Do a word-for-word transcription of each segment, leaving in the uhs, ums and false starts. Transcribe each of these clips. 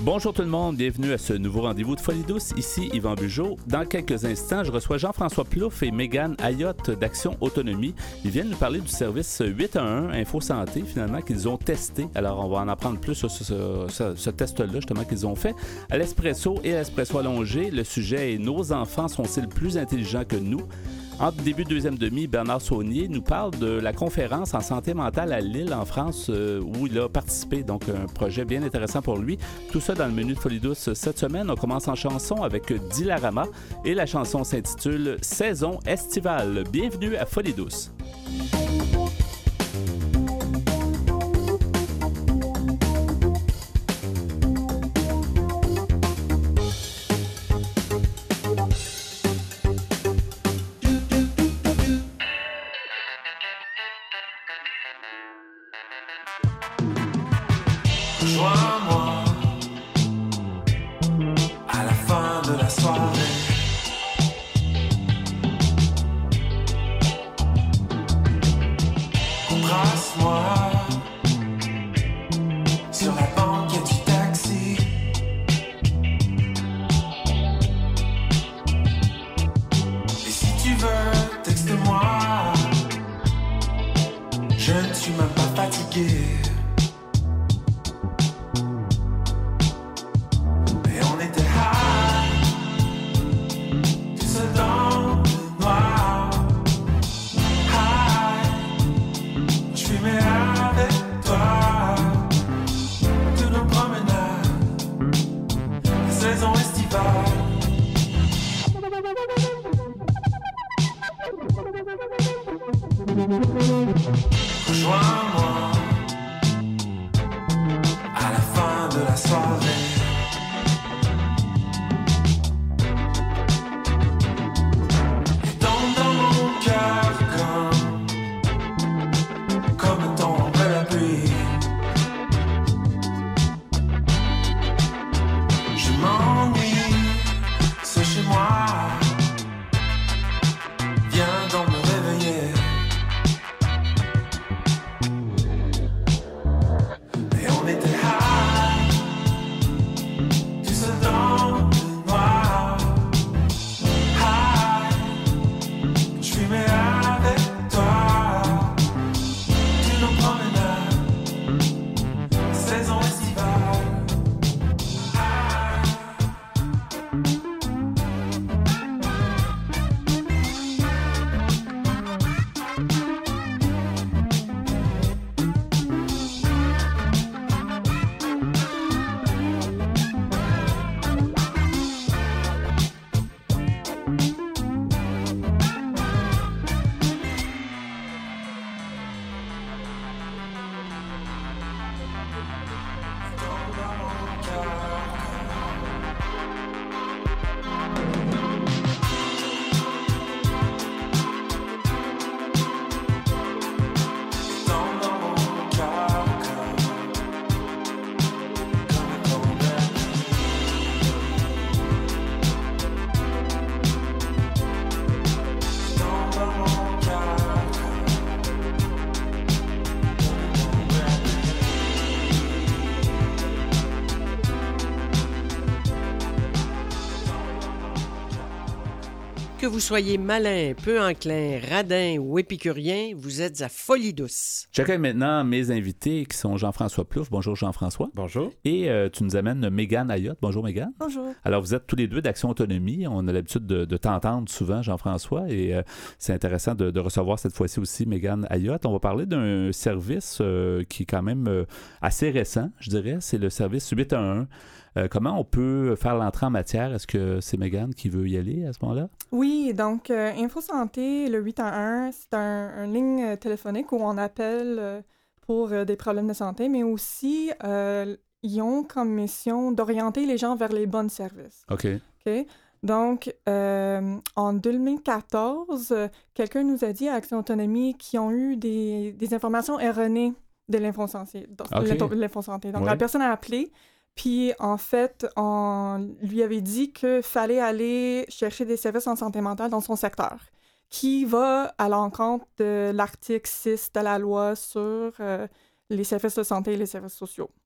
Bonjour tout le monde, bienvenue à ce nouveau rendez-vous de Folie douce. Ici Yvan Bugeaud. Dans quelques instants, je reçois Jean-François Plouffe et Mégane Ayotte d'Action Autonomie. Ils viennent nous parler du service huit un un Info Santé, finalement, qu'ils ont testé. Alors, on va en apprendre plus sur ce, ce, ce, ce test-là, justement, qu'ils ont fait. À l'Espresso et à l'Espresso allongé, le sujet est « Nos enfants sont-ils plus intelligents que nous ?» En début de deuxième demi, Bernard Saunier nous parle de la conférence en santé mentale à Lille, en France, euh, où il a participé. Donc, un projet bien intéressant pour lui. Tout ça dans le menu de Folie douce cette semaine. On commence en chanson avec Dilarama et la chanson s'intitule « Saison estivale ». Bienvenue à Folie douce. Rejoins-moi à la fin de la soirée. Embrasse-moi sur la banquette du taxi. Et si tu veux, texte-moi. Je ne suis même pas fatigué. Rejoins-moi à la fin de la soirée. Et tombe dans mon cœur comme Comme tombe la pluie. Je m'ennuie, c'est chez moi. Viens donc me réveiller. Que vous soyez malin, peu enclin, radin ou épicurien, vous êtes à Folie douce. J'accueille maintenant mes invités qui sont Jean-François Plouffe. Bonjour Jean-François. Bonjour. Et euh, tu nous amènes Mégane Ayotte. Bonjour Mégane. Bonjour. Alors vous êtes tous les deux d'Action Autonomie. On a l'habitude de, de t'entendre souvent, Jean-François, et euh, c'est intéressant de, de recevoir cette fois-ci aussi Mégane Ayotte. On va parler d'un service euh, qui est quand même euh, assez récent, je dirais. C'est le service huit un un. Euh, comment on peut faire l'entrée en matière? Est-ce que c'est Mégane qui veut y aller à ce moment-là? Oui, donc euh, Info Santé, le huit un un, c'est un, une ligne téléphonique où on appelle euh, pour euh, des problèmes de santé, mais aussi euh, ils ont comme mission d'orienter les gens vers les bons services. OK. OK? Donc, euh, en deux mille quatorze, euh, quelqu'un nous a dit à Action Autonomie qu'ils ont eu des, des informations erronées de l'Info Santé. Donc, OK. l'Info Santé. Donc Ouais. la personne a appelé. Puis, en fait, on lui avait dit qu'il fallait aller chercher des services en santé mentale dans son secteur, qui va à l'encontre de l'article six de la loi sur euh, les services de santé et les services sociaux.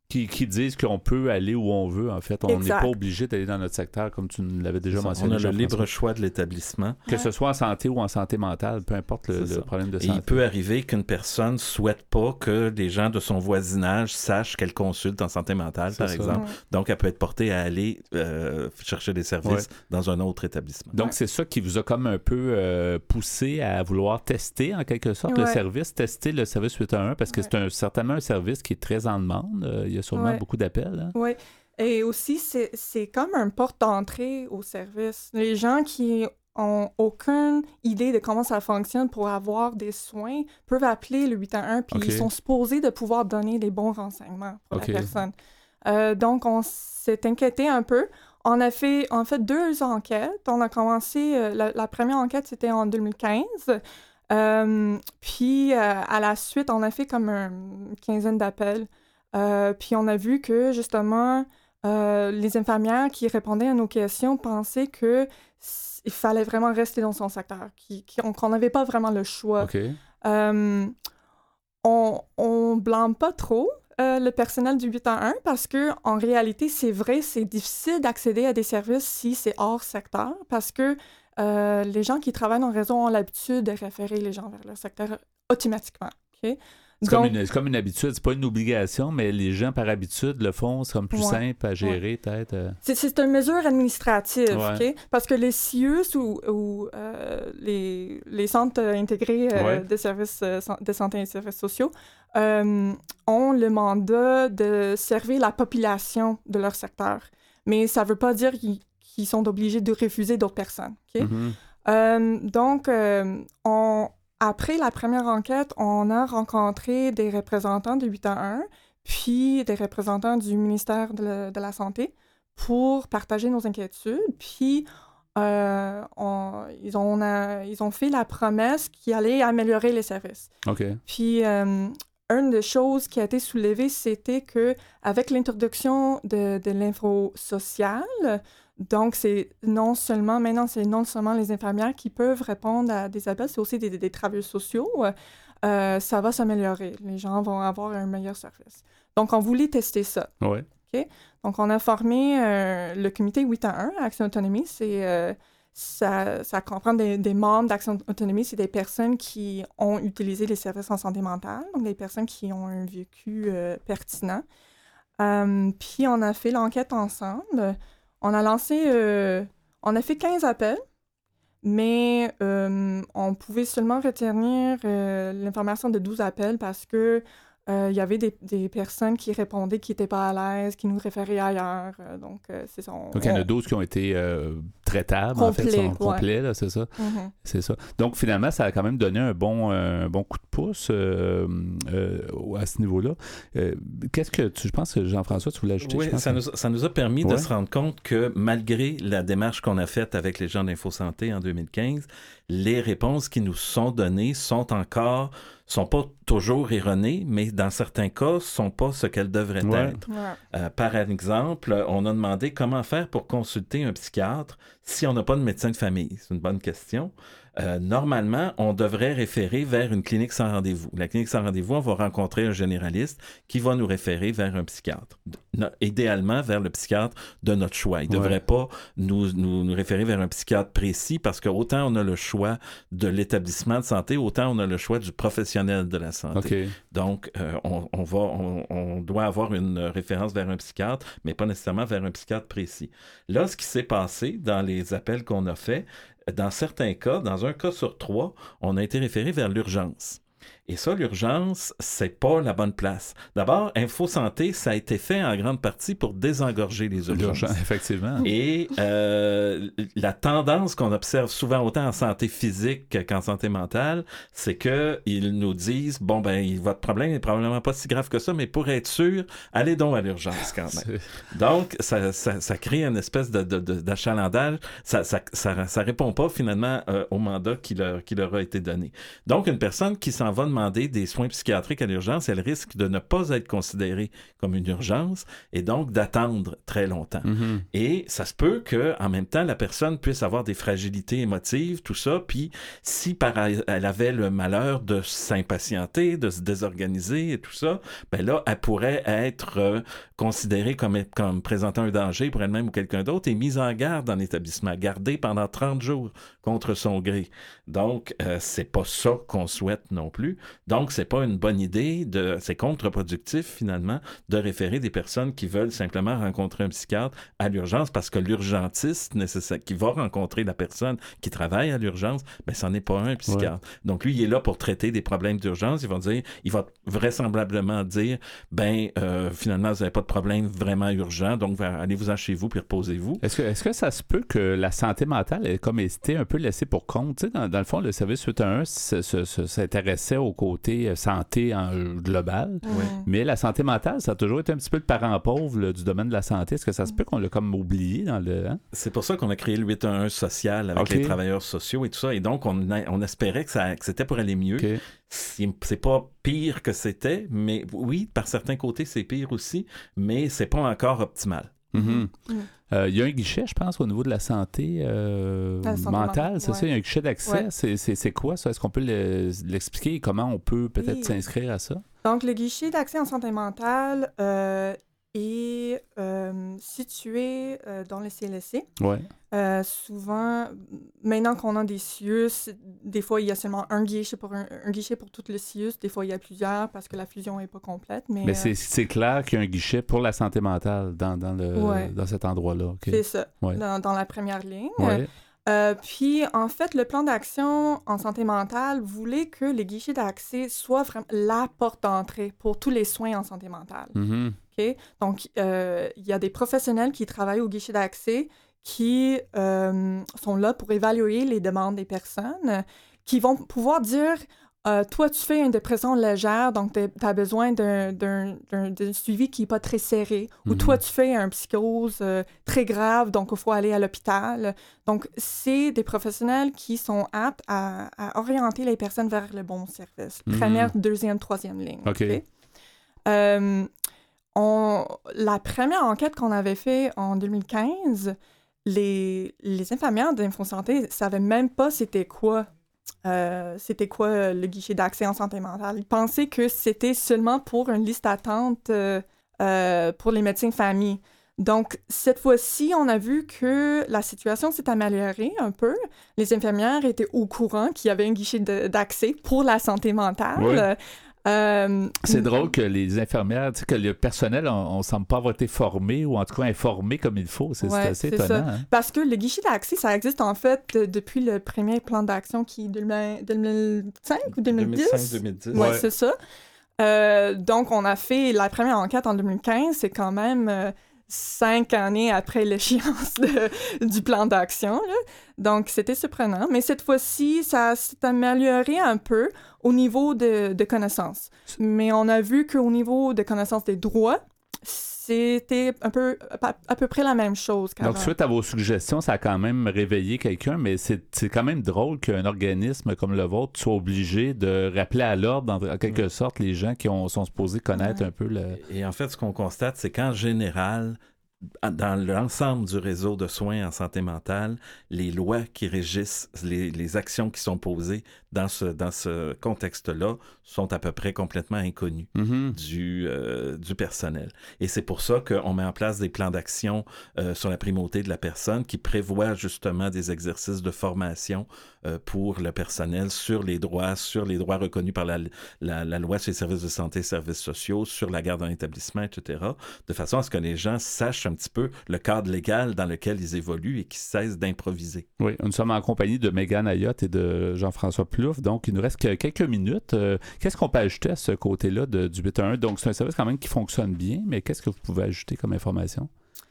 Qui, qui disent qu'on peut aller où on veut, en fait. On n'est Exact. pas obligé d'aller dans notre secteur, comme tu l'avais déjà mentionné. On a le Jean-François. libre choix de l'établissement. Que Ouais. ce soit en santé ou en santé mentale, peu importe le, C'est le ça. problème de Et santé. il peut arriver qu'une personne ne souhaite pas que les gens de son voisinage sachent qu'elle consulte en santé mentale, C'est par ça. exemple. Ouais. Donc, elle peut être portée à aller euh, chercher des services Ouais. dans un autre établissement. Donc, Ouais. c'est ça qui vous a comme un peu euh, poussé à vouloir tester, en quelque sorte, le Ouais. service, tester le service huit un un, parce que Ouais. c'est un, certainement un service qui est très en demande. Euh, il y a sûrement Ouais. beaucoup d'appels. Hein? Oui. Et aussi, c'est, c'est comme un porte d'entrée au service. Les gens qui ont aucune idée de comment ça fonctionne pour avoir des soins peuvent appeler le huit un un, puis Ok. ils sont supposés de pouvoir donner des bons renseignements pour Ok. la personne. Euh, donc, on s'est inquiété un peu. On a fait, en fait, deux enquêtes. On a commencé, euh, la, la première enquête, c'était en deux mille quinze. Euh, puis, euh, à la suite, on a fait comme une quinzaine d'appels. Euh, puis, on a vu que, justement, euh, les infirmières qui répondaient à nos questions pensaient que s- il fallait vraiment rester dans son secteur, qui- qui- qu'on n'avait pas vraiment le choix. OK. Euh, on, on blâme pas trop euh, le personnel du huit un un parce que en réalité, c'est vrai, c'est difficile d'accéder à des services si c'est hors secteur parce que euh, les gens qui travaillent dans le réseau ont l'habitude de référer les gens vers leur secteur automatiquement. OK? C'est comme, Donc, une, c'est comme une habitude, c'est pas une obligation, mais les gens par habitude le font, c'est comme plus Ouais. simple à gérer, peut-être. euh. C'est, c'est une mesure administrative, Ouais. OK? Parce que les C I U S ou, ou euh, les, les centres euh, intégrés euh, Ouais. de services euh, san- de santé et services sociaux euh, ont le mandat de servir la population de leur secteur. Mais ça ne veut pas dire qu'ils, qu'ils sont obligés de refuser d'autres personnes, OK? Mhm. Euh, donc, euh, on, après la première enquête, on a rencontré des représentants de huit un un, puis des représentants du ministère de la, de la Santé pour partager nos inquiétudes. Puis, euh, on- ils, ont, euh, ils ont fait la promesse qu'ils allaient améliorer les services. OK. Puis, euh, une des choses qui a été soulevée, c'était que avec l'introduction de, de l'info sociale, donc c'est non seulement, maintenant, c'est non seulement les infirmières qui peuvent répondre à des appels, c'est aussi des, des, des travailleurs sociaux. Euh, ça va s'améliorer. Les gens vont avoir un meilleur service. Donc, on voulait tester ça. Ouais. Donc, on a formé euh, le comité huit un un, Action Autonomie. C'est, euh, ça, ça comprend des, des membres d'Action Autonomie. C'est des personnes qui ont utilisé les services en santé mentale, donc des personnes qui ont un vécu euh, pertinent. Euh, puis, on a fait l'enquête ensemble. On a lancé... euh, on a fait quinze appels, mais euh, on pouvait seulement retenir euh, l'information de douze appels parce que il euh, y avait des, des personnes qui répondaient qui n'étaient pas à l'aise, qui nous référaient ailleurs. Euh, donc, euh, c'est ça. On, Donc, il y en a on- douze qui ont été euh, traitables, en fait, Complets, sont ouais. complets, là, c'est ça. Mhm. C'est ça. Donc, finalement, ça a quand même donné un bon, euh, un bon coup de pouce euh, euh, à ce niveau-là. Euh, qu'est-ce que tu... Je pense que Jean-François, tu voulais ajouter? Oui, je pense, ça, hein? nous, ça nous a permis de Ouais. se rendre compte que malgré la démarche qu'on a faite avec les gens d'InfoSanté en deux mille quinze, les réponses qui nous sont données sont encore, sont pas toujours erronées, mais dans certains cas, sont pas ce qu'elles devraient Ouais. être. Ouais. Euh, par exemple, on a demandé comment faire pour consulter un psychiatre si on n'a pas de médecin de famille. C'est une bonne question. Euh, normalement, on devrait référer vers une clinique sans rendez-vous. La clinique sans rendez-vous, on va rencontrer un généraliste qui va nous référer vers un psychiatre. No- idéalement, vers le psychiatre de notre choix. Il ne Ouais. devrait pas nous, nous, nous référer vers un psychiatre précis parce que autant on a le choix de l'établissement de santé, autant on a le choix du professionnel de la santé. OK. Donc, euh, on, on, va, on, on doit avoir une référence vers un psychiatre, mais pas nécessairement vers un psychiatre précis. Là, ce qui s'est passé dans les appels qu'on a faits, dans certains cas, dans un cas sur trois, on a été référé vers l'urgence. Et ça, l'urgence, c'est pas la bonne place. D'abord, InfoSanté, ça a été fait en grande partie pour désengorger les urgences. L'urgence, effectivement. Et euh, la tendance qu'on observe souvent autant en santé physique qu'en santé mentale, c'est qu'ils nous disent, bon, ben, votre problème n'est probablement pas si grave que ça, mais pour être sûr, allez donc à l'urgence quand même. C'est- Donc, ça, ça, ça crée une espèce de, de, de- d'achalandage. Ça, ça, ça, ça répond pas finalement euh, au mandat qui leur, qui leur a été donné. Donc, une personne qui s'en va demander demander des soins psychiatriques à l'urgence, elle risque de ne pas être considérée comme une urgence et donc d'attendre très longtemps. Mm-hmm. Et ça se peut qu'en même temps, la personne puisse avoir des fragilités émotives, tout ça, puis si par elle avait le malheur de s'impatienter, de se désorganiser et tout ça, ben là, elle pourrait être euh, considérée comme, comme présentant un danger pour elle-même ou quelqu'un d'autre et mise en garde en établissement, gardée pendant trente jours contre son gré. Donc, euh, c'est pas ça qu'on souhaite non plus. Donc, c'est pas une bonne idée, de, c'est contre-productif finalement de référer des personnes qui veulent simplement rencontrer un psychiatre à l'urgence parce que l'urgentiste nécessaire, qui va rencontrer la personne qui travaille à l'urgence, ben, c'en est pas un psychiatre. Ouais. Donc, lui, il est là pour traiter des problèmes d'urgence. Il va dire, il va vraisemblablement dire, ben, euh, finalement, vous n'avez pas de problème vraiment urgent, donc allez-vous-en chez vous puis reposez-vous. Est-ce que, est-ce que ça se peut que la santé mentale ait comme été un peu laissée pour compte? Tu sais, dans, dans le fond, le service huit un un s'intéressait au côté santé en global, ouais. mais la santé mentale, ça a toujours été un petit peu le parent pauvre là, du domaine de la santé. Est-ce que ça se peut qu'on l'a comme oublié dans le... Hein? C'est pour ça qu'on a créé le huit un un social avec okay. les travailleurs sociaux et tout ça, et donc on, a, on espérait que, ça, que c'était pour aller mieux. Okay. C'est, c'est pas pire que c'était, mais oui, par certains côtés, c'est pire aussi, mais c'est pas encore optimal. Il mm-hmm. mm. euh, y a un guichet, je pense, au niveau de la santé, euh, la santé mentale, man- c'est ouais. ça? Il y a un guichet d'accès. Ouais. C'est, c'est, c'est quoi ça? Est-ce qu'on peut le, l'expliquer et comment on peut peut-être oui. s'inscrire à ça? Donc, le guichet d'accès en santé mentale euh, est euh, situé euh, dans le C L S C. Ouais. Euh, souvent, maintenant qu'on a des C I U S, des fois, il y a seulement un guichet pour, un, un guichet pour tout le C I U S. Des fois, il y a plusieurs parce que la fusion n'est pas complète. Mais, mais euh... c'est, c'est clair qu'il y a un guichet pour la santé mentale dans, dans, le, ouais. dans cet endroit-là. Okay. C'est ça, ouais. dans, dans la première ligne. Ouais. Euh, puis, en fait, le plan d'action en santé mentale voulait que les guichets d'accès soient vraiment la porte d'entrée pour tous les soins en santé mentale. Mm-hmm. Okay? Donc, euh, il y a des professionnels qui travaillent au guichet d'accès qui euh, sont là pour évaluer les demandes des personnes, qui vont pouvoir dire euh, « Toi, tu fais une dépression légère, donc tu as besoin d'un, d'un, d'un, d'un suivi qui n'est pas très serré. Mm-hmm. » Ou « Toi, tu fais une psychose euh, très grave, donc il faut aller à l'hôpital. » Donc, c'est des professionnels qui sont aptes à, à orienter les personnes vers le bon service. Mm-hmm. Première, deuxième, troisième ligne. OK. okay? Euh, on, la première enquête qu'on avait faite en deux mille quinze... Les, les infirmières d'InfoSanté ne savaient même pas c'était quoi, euh, c'était quoi le guichet d'accès en santé mentale. Ils pensaient que c'était seulement pour une liste d'attente euh, euh, pour les médecins de famille. Donc, cette fois-ci, on a vu que la situation s'est améliorée un peu. Les infirmières étaient au courant qu'il y avait un guichet de, d'accès pour la santé mentale. Oui. Euh, c'est drôle que les infirmières, tu sais, que le personnel, on ne semble pas avoir été formé ou en tout cas informé comme il faut. C'est, ouais, c'est assez c'est étonnant. Ça. Hein? Parce que le guichet d'accès, ça existe en fait depuis le premier plan d'action qui est deux mille cinq ou deux mille dix. deux mille cinq deux mille dix. Ouais, ouais. c'est ça. Euh, donc, on a fait la première enquête en deux mille quinze. C'est quand même euh, cinq années après l'échéance de, du plan d'action. Là. Donc, c'était surprenant. Mais cette fois-ci, ça s'est amélioré un peu au niveau de, de connaissances. Mais on a vu qu'au niveau de connaissances des droits, c'était un peu, à, à peu près la même chose qu'avant. Donc, suite à vos suggestions, ça a quand même réveillé quelqu'un, mais c'est, c'est quand même drôle qu'un organisme comme le vôtre soit obligé de rappeler à l'ordre, en, en quelque sorte, les gens qui ont, sont supposés connaître ouais. un peu le... Et en fait, ce qu'on constate, c'est qu'en général, dans l'ensemble du réseau de soins en santé mentale, les lois qui régissent les, les actions qui sont posées dans ce, dans ce contexte-là sont à peu près complètement inconnues mm-hmm. du, euh, du personnel. Et c'est pour ça qu'on met en place des plans d'action euh, sur la primauté de la personne qui prévoient justement des exercices de formation euh, pour le personnel sur les droits, sur les droits reconnus par la, la, la loi sur les services de santé et services sociaux, sur la garde en établissement, et cetera, de façon à ce que les gens sachent un petit peu le cadre légal dans lequel ils évoluent et qu'ils cessent d'improviser. Oui, nous sommes en compagnie de Mégane Ayotte et de Jean-François Plouffe, donc il nous reste que quelques minutes. Euh, qu'est-ce qu'on peut ajouter à ce côté-là de, du huit un un? Donc c'est un service quand même qui fonctionne bien, mais qu'est-ce que vous pouvez ajouter comme information?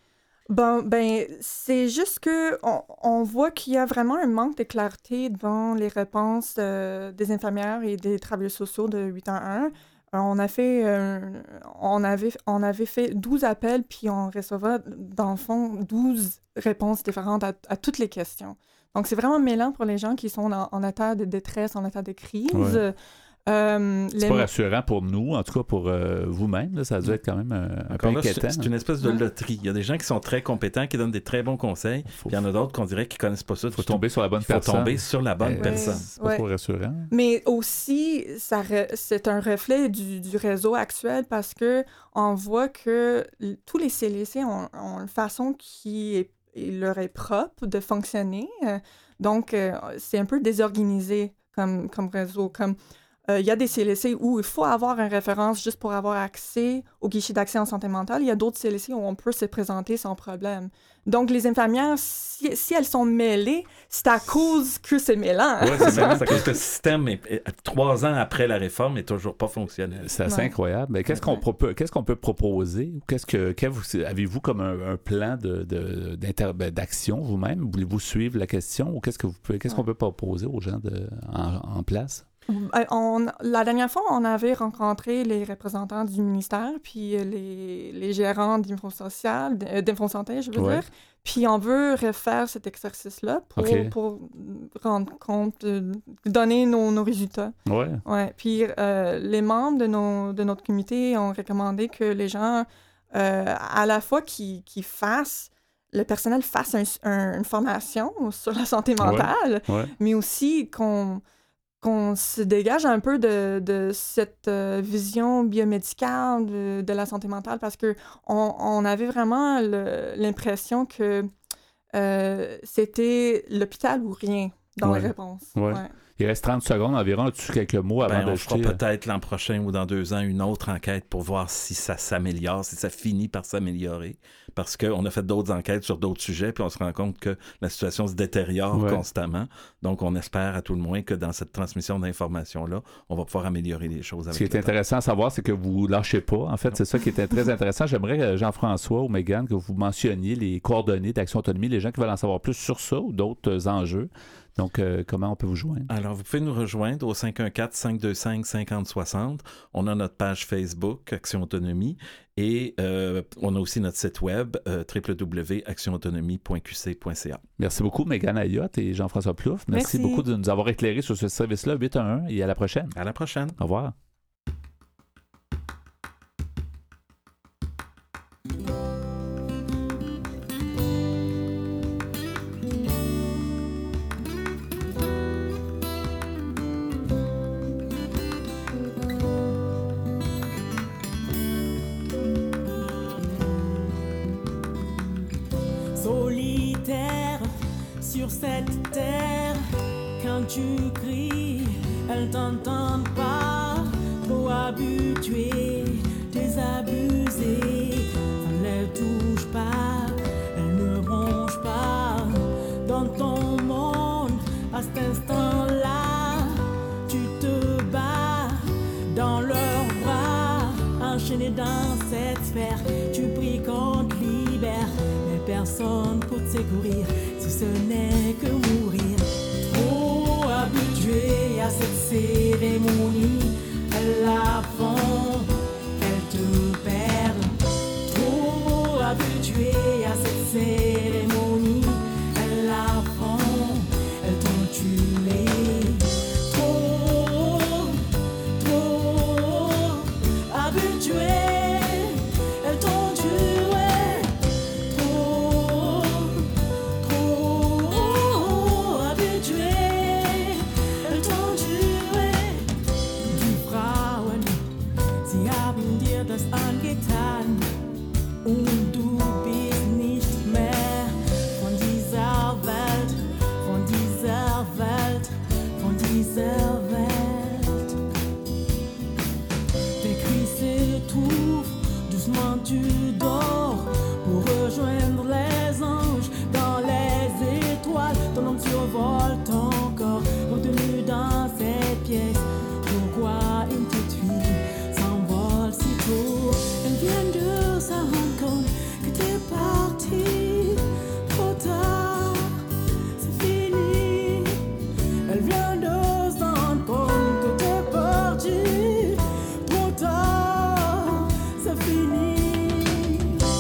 Bon, ben, c'est juste que on, on voit qu'il y a vraiment un manque de clarté dans les réponses euh, des infirmières et des travailleurs sociaux de huit un un. On a fait, euh, on avait, on avait fait douze appels, puis on recevait, dans le fond, douze réponses différentes à, à toutes les questions. Donc, c'est vraiment mêlant pour les gens qui sont en, en état de détresse, en état de crise. Ouais. Euh, C'est les... pas rassurant pour nous, en tout cas pour euh, vous-même. Là, ça a dû être quand même un, un peu Encore là, inquiétant. c'est, c'est une espèce de loterie. Il y a des gens qui sont très compétents, qui donnent des très bons conseils. Faut- Il y en a d'autres qu'on dirait qu'ils connaissent pas ça. Il faut tomber sur la bonne Il faut personne. tomber sur la bonne Euh, personne. C'est pas Ouais. trop rassurant. Mais aussi, ça re- c'est un reflet du, du réseau actuel parce que on voit que l- tous les C L C ont, ont une façon qui est, il leur est propre de fonctionner. Euh, donc, euh, c'est un peu désorganisé comme, comme réseau. Comme euh, il y a des C L C où il faut avoir une référence juste pour avoir accès au guichet d'accès en santé mentale. Il y a d'autres C L C où on peut se présenter sans problème. Donc, les infirmières, si, si elles sont mêlées, c'est à cause que c'est mêlant. Oui, c'est ça. C'est à cause que le système, est, est- trois ans après la réforme, n'est toujours pas fonctionnel. C'est assez Ouais. incroyable. Mais qu'est-ce qu'on, Ouais. propo- qu'est-ce qu'on peut proposer? Ou Qu'est-ce que, qu'avez-vous, avez-vous comme un, un plan de, de- d'inter- ben, d'action vous-même? Voulez-vous suivre la question? Ou qu'est-ce, que vous pouvez, qu'est-ce qu'on peut proposer aux gens de, en, en place? Euh, On, la dernière fois, on avait rencontré les représentants du ministère, puis euh, les, les gérants d'Infosocial, d- euh, d'Infosanté, je veux Ouais. dire. Puis on veut refaire cet exercice-là pour, OK. pour rendre compte, euh, donner nos, nos résultats. Ouais. Ouais. Puis euh, les membres de, nos, de notre comité ont recommandé que les gens, euh, à la fois qui, qui fassent, le personnel fasse un- un- une formation sur la santé mentale, Ouais. mais aussi qu'on qu'on se dégage un peu de, de cette euh, vision biomédicale de, de la santé mentale parce que on, on avait vraiment le- l'impression que euh, c'était l'hôpital ou rien dans Ouais. les réponses. Ouais. Il reste trente secondes environ. As-tu quelques mots avant Ben, de on fera jeter? peut-être l'an prochain ou dans deux ans une autre enquête pour voir si ça s'améliore, si ça finit par s'améliorer. Parce qu'on a fait d'autres enquêtes sur d'autres sujets, puis on se rend compte que la situation se détériore Ouais. constamment. Donc, on espère à tout le moins que dans cette transmission d'informations-là, on va pouvoir améliorer les choses. Ce qui Avec est le temps. intéressant à savoir, c'est que vous lâchez pas. En fait, c'est ça qui était très intéressant. J'aimerais, euh, Jean-François ou Mégane, que vous mentionniez les coordonnées d'Action Autonomie, les gens qui veulent en savoir plus sur ça ou d'autres enjeux. Donc, euh, comment on peut vous joindre? Alors, vous pouvez nous rejoindre au cinq un quatre, cinq deux cinq, cinq zéro six zéro. On a notre page Facebook, Action Autonomie, et euh, on a aussi notre site web, euh, w w w point action autonomie point q c point c a. Merci beaucoup, Mégane Ayotte et Jean-François Plouffe. Merci, Merci. beaucoup de nous avoir éclairés sur ce service-là, huit un un, et à la prochaine. À la prochaine. Au revoir. Solitaire sur cette terre, quand tu cries, elle t'entend pas. Trop habituée, désabusée, ça ne les touche pas, elle ne bronche pas. Dans ton monde, à cet instant-là, tu te bats dans leurs bras, enchaîné dans cette sphère. Tu pries qu'on te libère, mais personne pour te secourir, si ce n'est que mourir. Trop habitué à cette cérémonie, elles la font, elles te perdent. Trop habitué à cette cérémonie, elles la font, elles t'ont tué. Trop, trop habitué, elles t'ont tué. Trop, trop habitué, elles t'ont tué. Die Frauen, sie haben dir das angetan und du bist nicht mehr von dieser Welt, von dieser Welt, von dieser Welt. Tes cris s'étouffent, doucement tu dors pour rejoindre les anges dans les étoiles. Ton âme survole ton corps, retenu dans cette pièce. Pourquoi une petite fille s'envole si tôt? Elle vient de s'en rendre compte que t'es parti trop tard, c'est fini. Elle vient de s'en rendre compte que t'es parti trop tard, c'est fini.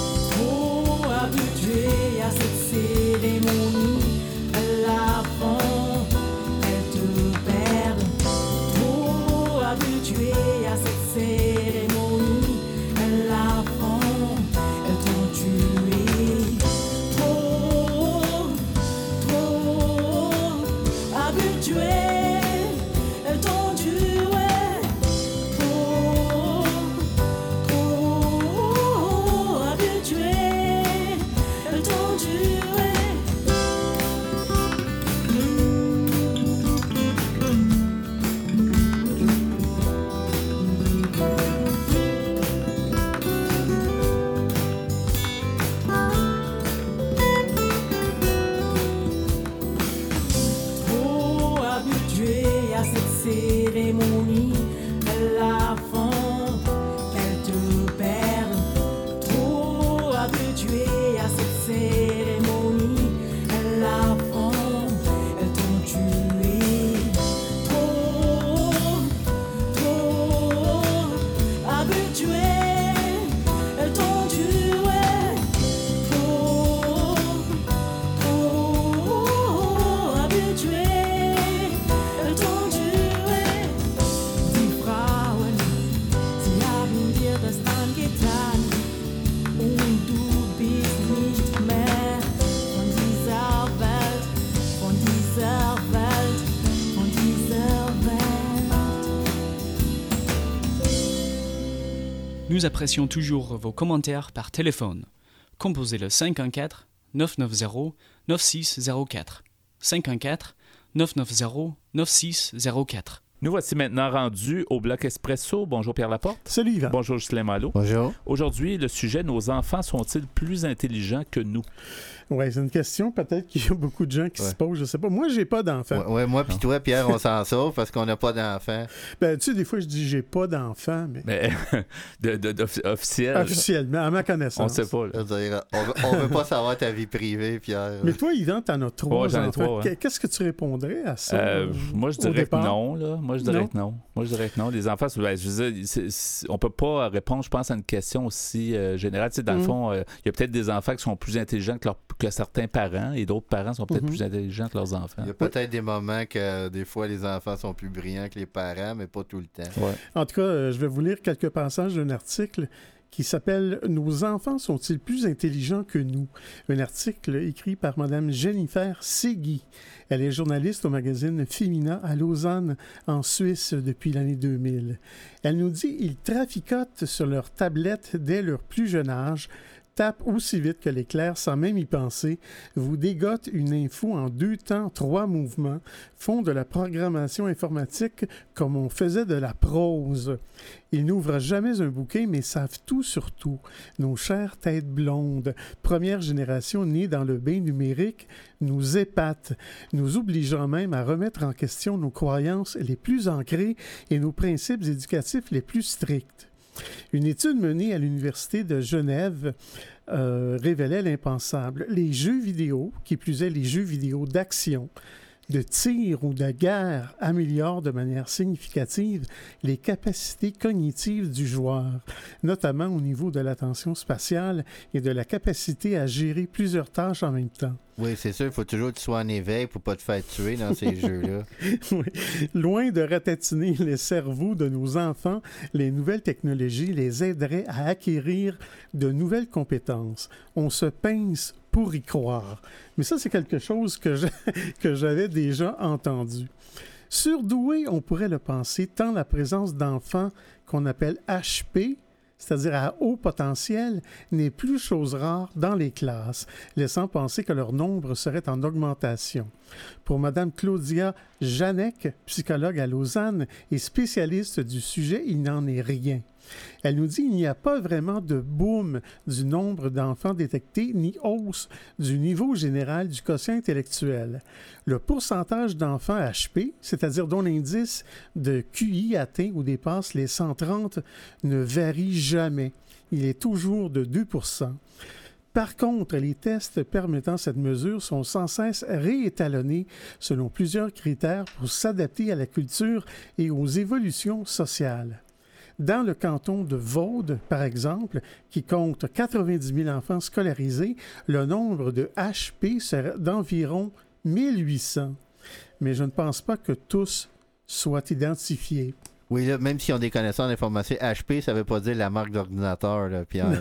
Nous apprécions toujours vos commentaires par téléphone. Composez le cinq un quatre neuf neuf zéro neuf six zéro quatre. cinq un quatre neuf neuf zéro neuf six zéro quatre. Nous voici maintenant rendus au bloc Espresso. Bonjour Pierre Laporte. Salut Yvan. Bonjour Ghislain Malo. Bonjour. Aujourd'hui, le sujet, nos enfants sont-ils plus intelligents que nous? Oui, c'est une question peut-être qu'il y a beaucoup de gens qui ouais. se posent. Je sais pas. Moi, j'ai pas d'enfants. Ouais, ouais moi puis toi, Pierre, on s'en sauve parce qu'on n'a pas d'enfants. Ben, tu sais, des fois, je dis j'ai pas d'enfants, mais... mais de, de, de, officiel. Officiellement, à ma connaissance. On sait pas. Là. Dire, on, on veut pas savoir ta vie privée, Pierre. Mais toi, Yvan, t'en as trois ouais, j'en ai enfants. Trois, ouais. Qu'est-ce que tu répondrais à ça? Euh, moi, je dirais que non. Là. Moi, je dirais non. que non. Moi, je dirais que non. Les enfants, ben, je veux dire, c'est, c'est, on peut pas répondre, je pense, à une question aussi euh, générale. Tu sais, dans mm. le fond, il euh, y a peut-être des enfants qui sont plus intelligents que, leur, que certains parents et d'autres parents sont peut-être mm-hmm. plus intelligents que leurs enfants. Il y a peut-être des moments que des fois, les enfants sont plus brillants que les parents, mais pas tout le temps. Ouais. En tout cas, euh, je vais vous lire quelques passages d'un article qui s'appelle « Nos enfants sont-ils plus intelligents que nous ?» Un article écrit par Mme Jennifer Segui. Elle est journaliste au magazine Femina à Lausanne, en Suisse, depuis l'année deux mille. Elle nous dit « Ils traficotent sur leur tablette dès leur plus jeune âge, tapent aussi vite que l'éclair sans même y penser, vous dégotent une info en deux temps, trois mouvements, font de la programmation informatique comme on faisait de la prose. Ils n'ouvrent jamais un bouquin, mais savent tout sur tout. Nos chères têtes blondes, première génération née dans le bain numérique, nous épatent, nous obligeant même à remettre en question nos croyances les plus ancrées et nos principes éducatifs les plus stricts. » Une étude menée à l'Université de Genève euh, révélait l'impensable. Les jeux vidéo, qui plus est les jeux vidéo d'action, de tir ou de guerre, améliorent de manière significative les capacités cognitives du joueur, notamment au niveau de l'attention spatiale et de la capacité à gérer plusieurs tâches en même temps. Oui, c'est sûr, il faut toujours que tu sois en éveil pour pas te faire tuer dans ces jeux-là. Oui. Loin de ratatiner les cerveaux de nos enfants, les nouvelles technologies les aideraient à acquérir de nouvelles compétences. On se pince pour y croire. Mais ça, c'est quelque chose que, je, que j'avais déjà entendu. Surdoué, on pourrait le penser, tant la présence d'enfants qu'on appelle H P, c'est-à-dire à haut potentiel, n'est plus chose rare dans les classes, laissant penser que leur nombre serait en augmentation. Pour Mme Claudia Janek, psychologue à Lausanne et spécialiste du sujet, il n'en est rien. Elle nous dit qu'il n'y a pas vraiment de boom du nombre d'enfants détectés ni hausse du niveau général du quotient intellectuel. Le pourcentage d'enfants H P, c'est-à-dire dont l'indice de Q I atteint ou dépasse les cent trente, ne varie jamais. Il est toujours de deux pour cent. Par contre, les tests permettant cette mesure sont sans cesse réétalonnés selon plusieurs critères pour s'adapter à la culture et aux évolutions sociales. Dans le canton de Vaud, par exemple, qui compte quatre-vingt-dix mille enfants scolarisés, le nombre de H P serait d'environ mille huit cents. Mais je ne pense pas que tous soient identifiés. Oui, là, même si on a des connaissances d'information, H P, ça ne veut pas dire la marque d'ordinateur, là, Pierre.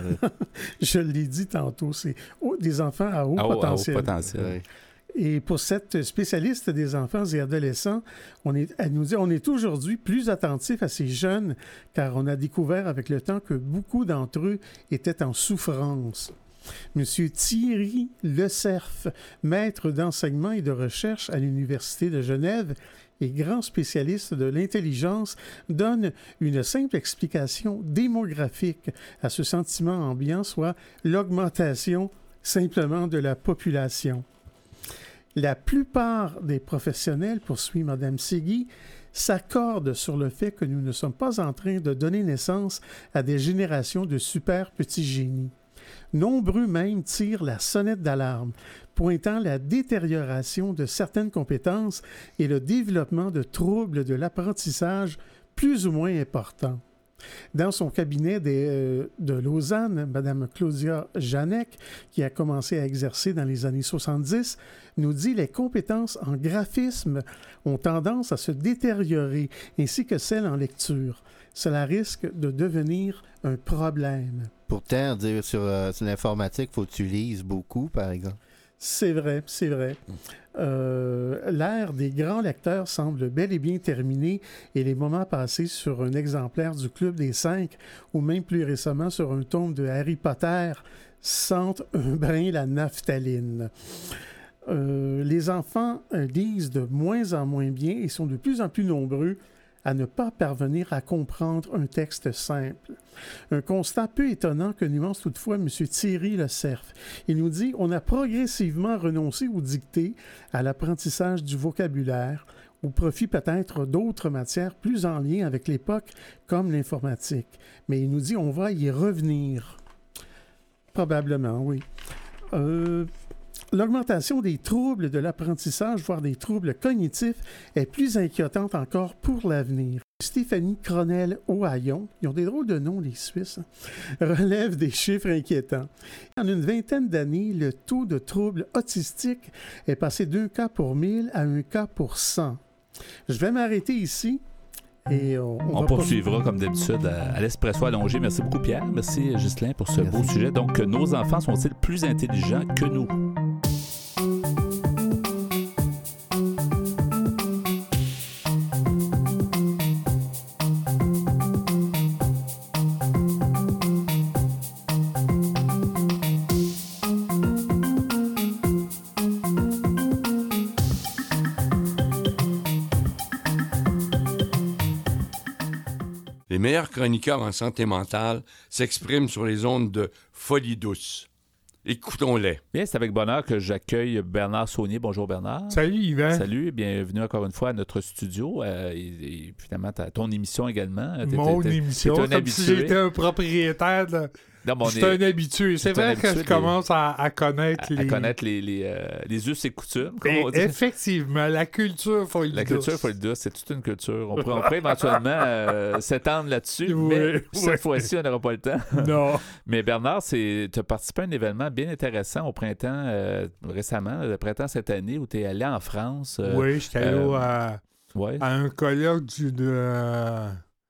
Je l'ai dit tantôt, c'est des enfants à haut à potentiel. À haut potentiel. Oui. Et pour cette spécialiste des enfants et adolescents, on est, elle nous dit on est aujourd'hui plus attentif à ces jeunes car on a découvert avec le temps que beaucoup d'entre eux étaient en souffrance. Monsieur Thierry Lecerf, maître d'enseignement et de recherche à l'Université de Genève et grand spécialiste de l'intelligence, donne une simple explication démographique à ce sentiment ambiant, soit l'augmentation simplement de la population. La plupart des professionnels, poursuit Mme Segui, s'accordent sur le fait que nous ne sommes pas en train de donner naissance à des générations de super petits génies. Nombreux même tirent la sonnette d'alarme, pointant la détérioration de certaines compétences et le développement de troubles de l'apprentissage plus ou moins importants. Dans son cabinet des, euh, de Lausanne, Mme Claudia Janek, qui a commencé à exercer dans les années soixante-dix, nous dit que les compétences en graphisme ont tendance à se détériorer, ainsi que celles en lecture. Cela risque de devenir un problème. Pourtant, dire sur, euh, sur l'informatique, il faut que tu lises beaucoup, par exemple. C'est vrai, c'est vrai. Euh, l'ère des grands lecteurs semble bel et bien terminée et les moments passés sur un exemplaire du Club des Cinq ou même plus récemment sur un tome de Harry Potter sentent un brin la naphtaline. Euh, les enfants lisent de moins en moins bien et sont de plus en plus nombreux à ne pas parvenir à comprendre un texte simple. Un constat peu étonnant que nuance toutefois M. Thierry Le Cerf. Il nous dit « On a progressivement renoncé aux dictées, à l'apprentissage du vocabulaire, au profit peut-être d'autres matières plus en lien avec l'époque, comme l'informatique. Mais il nous dit « On va y revenir. » Probablement, oui. Euh... L'augmentation des troubles de l'apprentissage, voire des troubles cognitifs, est plus inquiétante encore pour l'avenir. Stéphanie Cronel-Ohaillon, ils ont des drôles de noms, les Suisses, hein, relève des chiffres inquiétants. En une vingtaine d'années, le taux de troubles autistiques est passé d'un cas pour mille à un cas pour cent. Je vais m'arrêter ici. Et on, on, on poursuivra, comme d'habitude, à, à l'Espresso allongé. Merci beaucoup, Pierre. Merci, Ghislain, pour ce Merci. beau sujet. Donc, nos enfants sont-ils plus intelligents que nous? Les meilleurs chroniqueurs en santé mentale s'expriment sur les ondes de Folie douce. Écoutons-les. Bien, c'est avec bonheur que j'accueille Bernard Saunier. Bonjour Bernard. Salut Yvan. Salut, bienvenue encore une fois à notre studio. Euh, et, et finalement, à ton émission également. Mon t'es, t'es, émission, t'es un comme habitué. Si j'étais un propriétaire de... Non, je suis un habitué. C'est vrai que je commence à, à connaître à, les... À connaître les, les, euh, les us et coutumes. Et effectivement, la culture folie douce. La culture folie douce, c'est toute une culture. On pourrait, on pourrait éventuellement euh, s'étendre là-dessus, oui, mais oui. cette fois-ci, on n'aura pas le temps. Non. Mais Bernard, tu as participé à un événement bien intéressant au printemps, euh, récemment, le printemps cette année, où tu es allé en France. Euh, oui, j'étais allé euh, à, ouais. à un colloque du... De,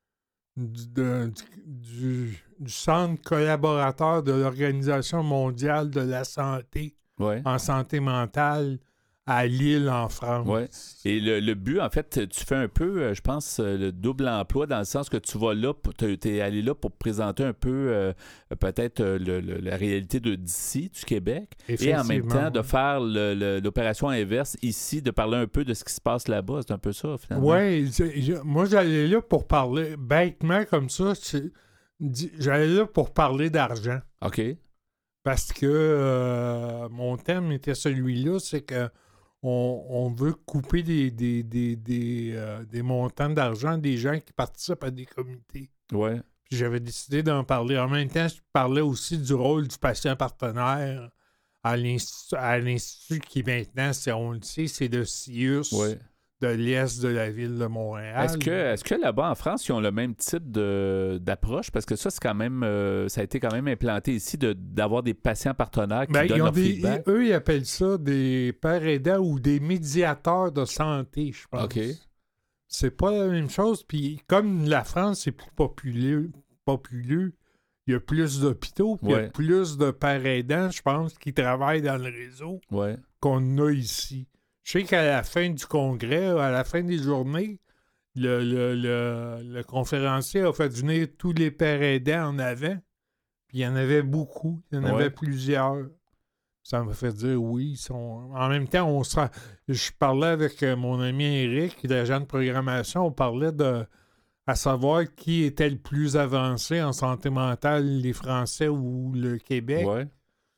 du, de, du du Centre collaborateur de l'Organisation mondiale de la santé ouais. en santé mentale à Lille, en France. Ouais. Et le, le but, en fait, tu fais un peu, je pense, le double emploi dans le sens que tu vas là, tu es allé là pour présenter un peu euh, peut-être le, le, la réalité de d'ici, du Québec, et en même temps de faire le, le, l'opération inverse ici, de parler un peu de ce qui se passe là-bas. C'est un peu ça, finalement. Oui, moi j'allais là pour parler bêtement comme ça, c'est... J'allais là pour parler d'argent. OK. Parce que euh, mon thème était celui-là, c'est que on, on veut couper des, des, des, des, euh, des montants d'argent des gens qui participent à des comités. Ouais. Puis j'avais décidé d'en parler. En même temps, je parlais aussi du rôle du patient partenaire à l'Institut, à l'Institut qui maintenant, c'est, on le sait, c'est le C I U S. Ouais. De l'Est de la ville de Montréal. Est-ce que, est-ce que là-bas en France, ils ont le même type de, d'approche? Parce que ça, c'est quand même, euh, ça a été quand même implanté ici de, d'avoir des patients partenaires qui ben, donnent ils ont leur des, feedback. Eux, ils appellent ça des pères aidants ou des médiateurs de santé, je pense. OK. C'est pas la même chose. Puis comme la France, c'est plus populeux, populeux il y a plus d'hôpitaux, puis ouais. il y a plus de pères aidants, je pense, qui travaillent dans le réseau ouais. qu'on a ici. Je sais qu'à la fin du congrès, à la fin des journées, le, le, le, le conférencier a fait venir tous les pères aidants en avant. Puis il y en avait beaucoup. Il y en ouais. avait plusieurs. Ça m'a fait dire oui. Ils sont... En même temps, on se... je parlais avec mon ami Eric, l'agent de programmation. On parlait de à savoir qui était le plus avancé en santé mentale, les Français ou le Québec. Ouais.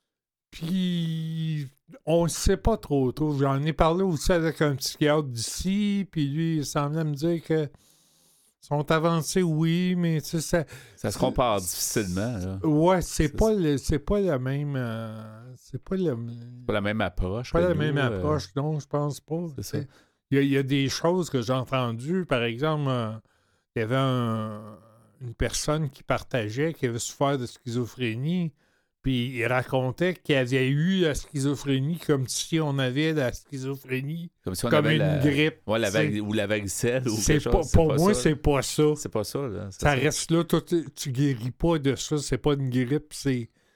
Puis, on ne sait pas trop trop. J'en ai parlé aussi avec un psychiatre d'ici, puis lui, il semblait me dire que sont avancés, oui, mais tu sais, ça... Ça se compare difficilement, là. Ouais, c'est, c'est pas le, c'est pas la même... Euh, c'est pas le... Pas la même approche. Pas la nous, même euh... approche, non, je pense pas. C'est ça. Il y, y a des choses que j'ai entendues, par exemple, euh, il y avait un, une personne qui partageait, qui avait souffert de schizophrénie, puis il racontait qu'il avait eu la schizophrénie comme si on avait la schizophrénie comme, si on comme avait une la... grippe. Ouais, la vague... Ou la varicelle ou c'est quelque pas, chose. Pour c'est moi, pas c'est pas ça. C'est pas ça. Là. C'est ça ça reste là, toi, tu, tu guéris pas de ça. C'est pas une grippe, c'est,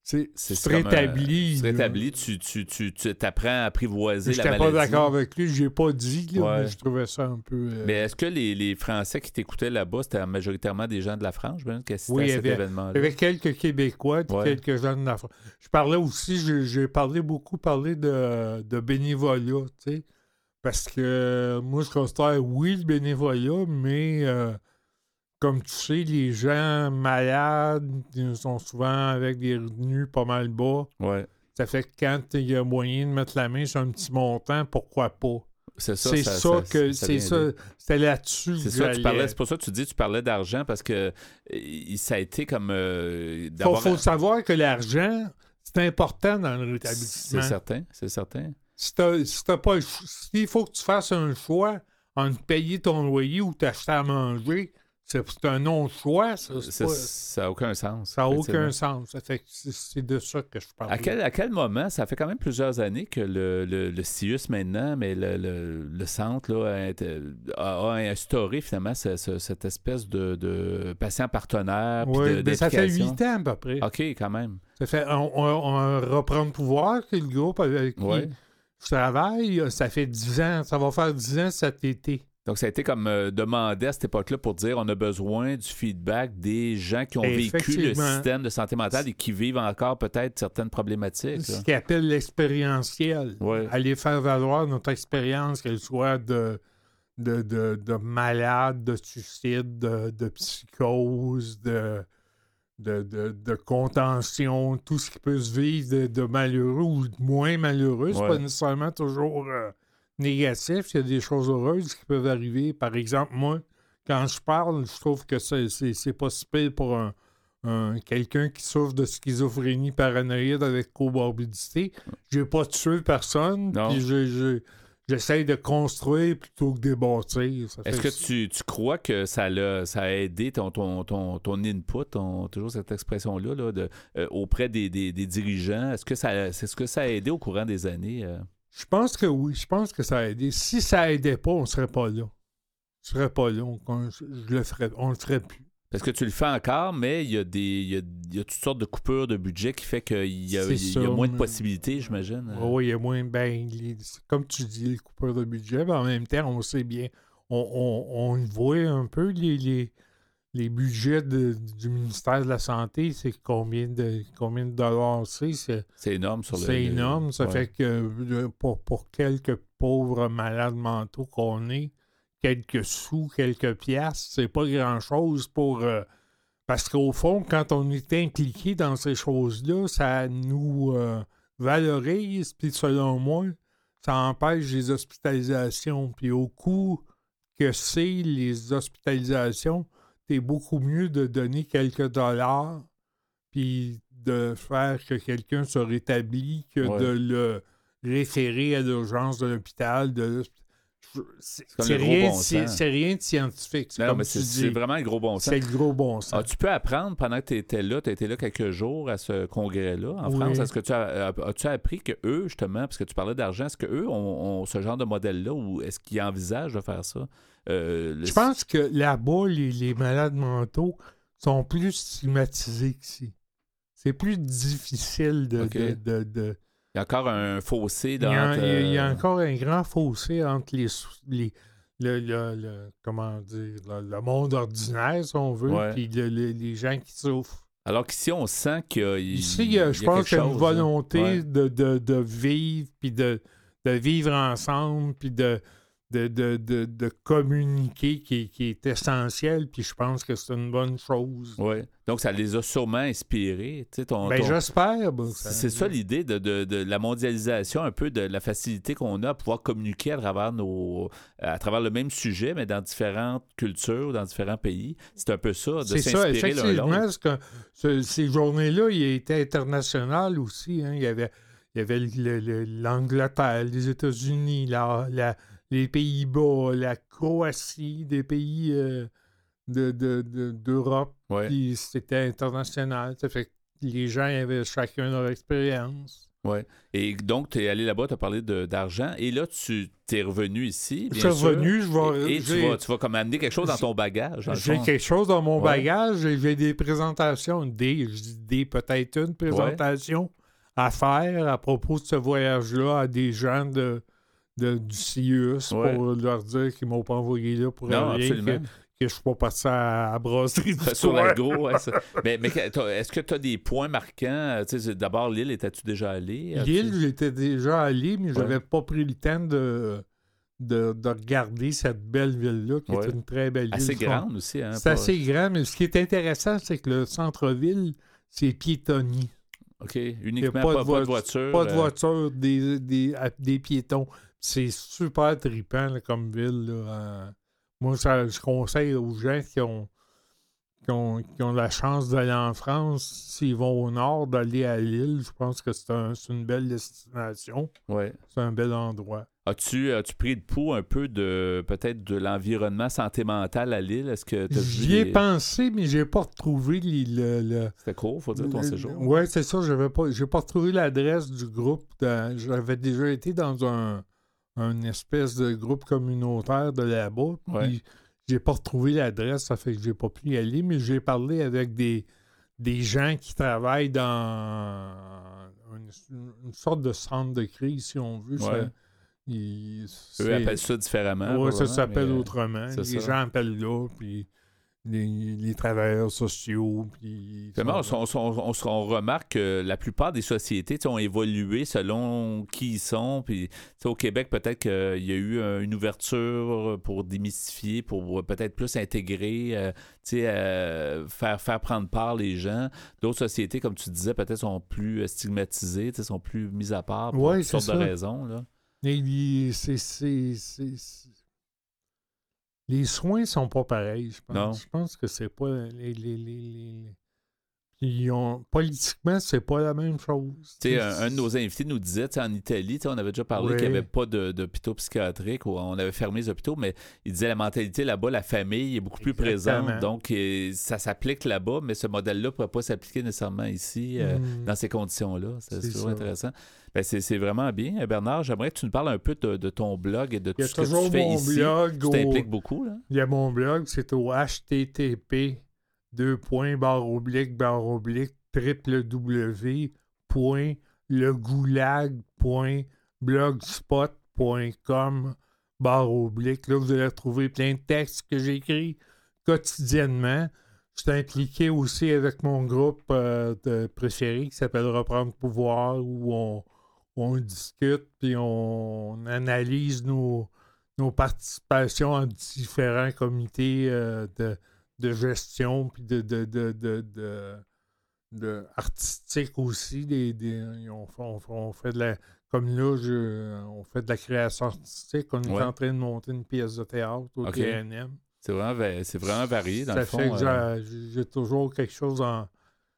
C'est, C'est tu te rétablis. Tu te là. rétablis, tu, tu, tu, tu t'apprends à apprivoiser la J'étais maladie. pas d'accord avec lui, j'ai pas dit, là, Ouais. mais je trouvais ça un peu... euh, Mais est-ce que les, les Français qui t'écoutaient là-bas, c'était majoritairement des gens de la France, je pense, qui assistaient Oui, à il y cet avait- événement-là? Il y avait quelques Québécois, puis Ouais. quelques gens de la France. Je parlais aussi, j'ai, j'ai parlé beaucoup parlé de, de bénévolat, tu sais. Parce que euh, moi, je considère, oui, le bénévolat, mais euh, comme tu sais, les gens malades ils sont souvent avec des revenus pas mal bas. Ouais. Ça fait que quand il y a moyen de mettre la main sur un petit montant, pourquoi pas? C'est ça, c'est ça- ça, ça- que ça c'est vient ça. d'eux. C'était là-dessus C'est que ça, tu j'allais. parlais, c'est pour ça que tu dis tu parlais d'argent parce que euh, ça a été comme euh, Faut, d'avoir. faut savoir que l'argent, c'est important dans le C'est rétablissement. certain, c'est certain. Si t'as, si t'as pas le cho- s'il faut que tu fasses un choix entre payer ton loyer ou t'acheter à manger, c'est, c'est un non-choix. Ça c'est C'est- pas- ça n'a aucun sens. ça n'a effectivement. aucun sens. Ça fait que c'est, c'est de ça que je parle. À quel, à quel moment, ça fait quand même plusieurs années que le, le, le C I U S maintenant, mais le, le, le centre là, a, été- a- a instauré finalement ce- ce- cette espèce de, de patient partenaire. puis Oui, de- ben ça fait d'implication. huit ans à peu près. OK, quand même. Ça fait on, on, on reprend le pouvoir, que le groupe avec qui Ouais. je travaille, ça fait dix ans. Ça va faire dix ans cet été. Donc, ça a été comme euh, demandé à cette époque-là pour dire on a besoin du feedback des gens qui ont vécu le Effectivement. système de santé mentale et qui vivent encore peut-être certaines problématiques. Ce là. qu'ils appellent l'expérientiel. Ouais. Aller faire valoir notre expérience, qu'elle soit de, de, de, de malade, de suicide, de, de psychose, de, de, de, de contention, tout ce qui peut se vivre de, de malheureux ou de moins malheureux. C'est Ouais. pas nécessairement toujours euh, négatif. Il y a des choses heureuses qui peuvent arriver. Par exemple, moi, quand je parle, je trouve que c'est, c'est, c'est pas si pire pour un, un- quelqu'un qui souffre de schizophrénie paranoïde avec comorbidité. J'ai pas tué personne, Non. puis je- je- j'essaie de construire plutôt que débâtir. Ça Est-ce fait que tu, tu crois que ça, l'a, ça a aidé ton, ton, ton, ton input, ton- toujours cette expression-là, là, de, euh, auprès des, des, des dirigeants? Est-ce que, ça, c'est ce que ça a aidé au courant des années? euh? Je pense que oui, je pense que ça a aidé. Si ça aidait pas, on serait pas là. On serait pas là. On, on- je le ferais, on le ferait plus. Parce que tu le fais encore, mais il y a des il y a, il y a toutes sortes de coupures de budget qui fait qu'il y a, C'est il y a ça, moins de mais- possibilités, j'imagine. Oui, oui, il y a moins. Ben, les- comme tu dis, les coupeurs de budget, mais en même temps, on sait bien. On, on, on le voit un peu, les, les, les budgets de- du ministère de la Santé, c'est combien de combien de dollars c'est. C'est, C'est énorme sur le. c'est le- énorme. Ça ouais. fait que euh, pour, pour quelques pauvres malades mentaux qu'on est, quelques sous, quelques piastres, c'est pas grand-chose pour. euh, parce qu'au fond, quand on est impliqué dans ces choses-là, ça nous euh, valorise, puis selon moi, ça empêche les hospitalisations. Puis au coût que c'est les hospitalisations, c'est beaucoup mieux de donner quelques dollars, puis de faire que quelqu'un se rétablit que Ouais. de le référer à l'urgence de l'hôpital. De l'hosp- c'est, comme c'est le gros rien, bon c'est, sens. c'est rien de scientifique. C'est Non, comme mais tu c'est, dis. c'est vraiment le gros bon sens. C'est le gros bon sens. Ah, tu peux apprendre pendant que tu étais là, tu étais là quelques jours à ce congrès-là en Oui. France. Est-ce que tu as, as-tu appris que eux, justement, parce que tu parlais d'argent, est-ce qu'eux ont, ont ce genre de modèle-là ou est-ce qu'ils envisagent de faire ça? Euh, le- Je pense que là-bas, les, les malades mentaux sont plus stigmatisés qu'ici. C'est plus difficile de... Ok. de, de- de- Il y a encore un fossé Il dans. y, a, il y a- il y a euh, encore un grand fossé entre les, sou- les le, le- le- comment dire, le, le monde ordinaire, si on veut, Ouais. puis le- le- les gens qui souffrent. Alors qu'ici, on sent qu'il y a. il- Ici, il y a- il je y a pense quelque qu'il y a une chose, là. volonté Ouais. de, de, de vivre, puis de, de vivre ensemble, puis de, de, de, de, de communiquer qui, qui est essentiel, puis je pense que c'est une bonne chose. Oui. Donc, ça les a sûrement inspirés. Tu sais, ton, Ben, ton- j'espère. ben, C'est c'est ça l'idée de, de- de la mondialisation, un peu de la facilité qu'on a à pouvoir communiquer à travers nos à travers le même sujet, mais dans différentes cultures, dans différents pays. C'est un peu ça, de C'est ça, s'inspirer l'un l'autre. effectivement. c'est que ce- ces journées-là, il étaient international aussi. Hein. Il y avait, il y avait le- le- l'Angleterre, les États-Unis, la, la- les Pays-Bas, la Croatie, des pays euh, de, de- de- d'Europe. Ouais. Puis c'était international. Ça fait que les gens avaient chacun leur expérience. Oui. Et donc, tu es allé là-bas, tu as parlé de, d'argent, et là, tu es revenu ici, bien Je suis sûr. revenu, je vais... Et, et tu, vas, tu vas comme amener quelque chose dans ton bagage. Dans j'ai fond. quelque chose dans mon ouais. bagage, et j'ai des présentations, des, je dis des, peut-être une présentation ouais. à faire à propos de ce voyage-là à des gens de, de, du C I U S ouais. pour leur dire qu'ils ne m'ont pas envoyé là pour non, rien. Absolument. Que, que je ne suis pas parti à la brasserie du sur l'agro, ouais, mais, mais est-ce que tu as des points marquants? D'abord, Lille, étais-tu déjà allé? Lille, j'étais déjà allé, mais ouais. je n'avais pas pris le temps de, de, de regarder cette belle ville-là, qui ouais. est une très belle ville. Assez grande aussi. Hein, c'est pas... assez grand, mais ce qui est intéressant, c'est que le centre-ville, c'est piétonnier. OK, uniquement pas, pas, de, vo- pas de voiture. Pas de euh... voiture, des, des, des piétons. C'est super trippant là, comme ville, là. Euh... Moi, ça, je conseille aux gens qui ont, qui ont, qui ont la chance d'aller en France, s'ils vont au nord, d'aller à Lille. Je pense que c'est, un, c'est une belle destination. Ouais. C'est un bel endroit. As-tu, as-tu pris le pouls un peu de peut-être de l'environnement santé mentale à Lille? Est-ce que t'as J'y vu ai les... pensé, mais j'ai pas retrouvé les, le, le... C'était court, faut dire, ton le, séjour. Oui, c'est ça. J'avais pas, j'ai pas retrouvé l'adresse du groupe. De, j'avais déjà été dans un... un espèce de groupe communautaire de là-bas. Puis ouais. j'ai pas retrouvé l'adresse, ça fait que j'ai pas pu y aller, mais j'ai parlé avec des, des gens qui travaillent dans une, une sorte de centre de crise, si on veut. Ouais. Ça, il, Eux appellent ça différemment. Oui, ça s'appelle mais, autrement. Les ça. gens appellent là, puis les, les travailleurs sociaux. Puis on, on, on, on remarque que la plupart des sociétés ont évolué selon qui ils sont. Puis, au Québec, peut-être qu'il y a eu une ouverture pour démystifier, pour peut-être plus intégrer, euh, euh, faire, faire prendre part les gens. D'autres sociétés, comme tu disais, peut-être sont plus stigmatisées, sont plus mises à part pour ouais, toutes sortes ça. de raisons. Là. Et c'est... c'est, c'est, c'est... Les soins sont pas pareils, je pense. Non. Je pense que c'est pas les, les, les, les... Ils ont... politiquement, c'est pas la même chose. Un, un de nos invités nous disait, en Italie, on avait déjà parlé oui. qu'il n'y avait pas de, d'hôpitaux psychiatriques, ou on avait fermé les hôpitaux, mais il disait la mentalité là-bas, la famille est beaucoup plus Exactement. présente, donc et, ça s'applique là-bas, mais ce modèle-là ne pourrait pas s'appliquer nécessairement ici, euh, mmh. dans ces conditions-là. C'est, c'est toujours ça. intéressant. Ben, c'est, c'est vraiment bien. Bernard, j'aimerais que tu nous parles un peu de, de ton blog et de tout ce que tu fais ici. Blog tu t'impliques au... beaucoup, là? Il y a mon blog, c'est au H T T P deux points barre oblique barre oblique triple W point legoulag point blogspot point com barre oblique. Là, vous allez retrouver plein de textes que j'écris quotidiennement. Je suis impliqué aussi avec mon groupe euh, de préféré qui s'appelle Reprendre pouvoir, où on, on discute puis on analyse nos, nos participations en différents comités euh, de de gestion, puis de, de, de, de, de, de artistique aussi. Des, des, on, on, on fait de la... Comme là, je, on fait de la création artistique. On ouais. est en train de monter une pièce de théâtre au okay. T N M. C'est vraiment, c'est vraiment varié, dans ça le fond. Ça fait que euh... j'ai, j'ai toujours quelque chose en...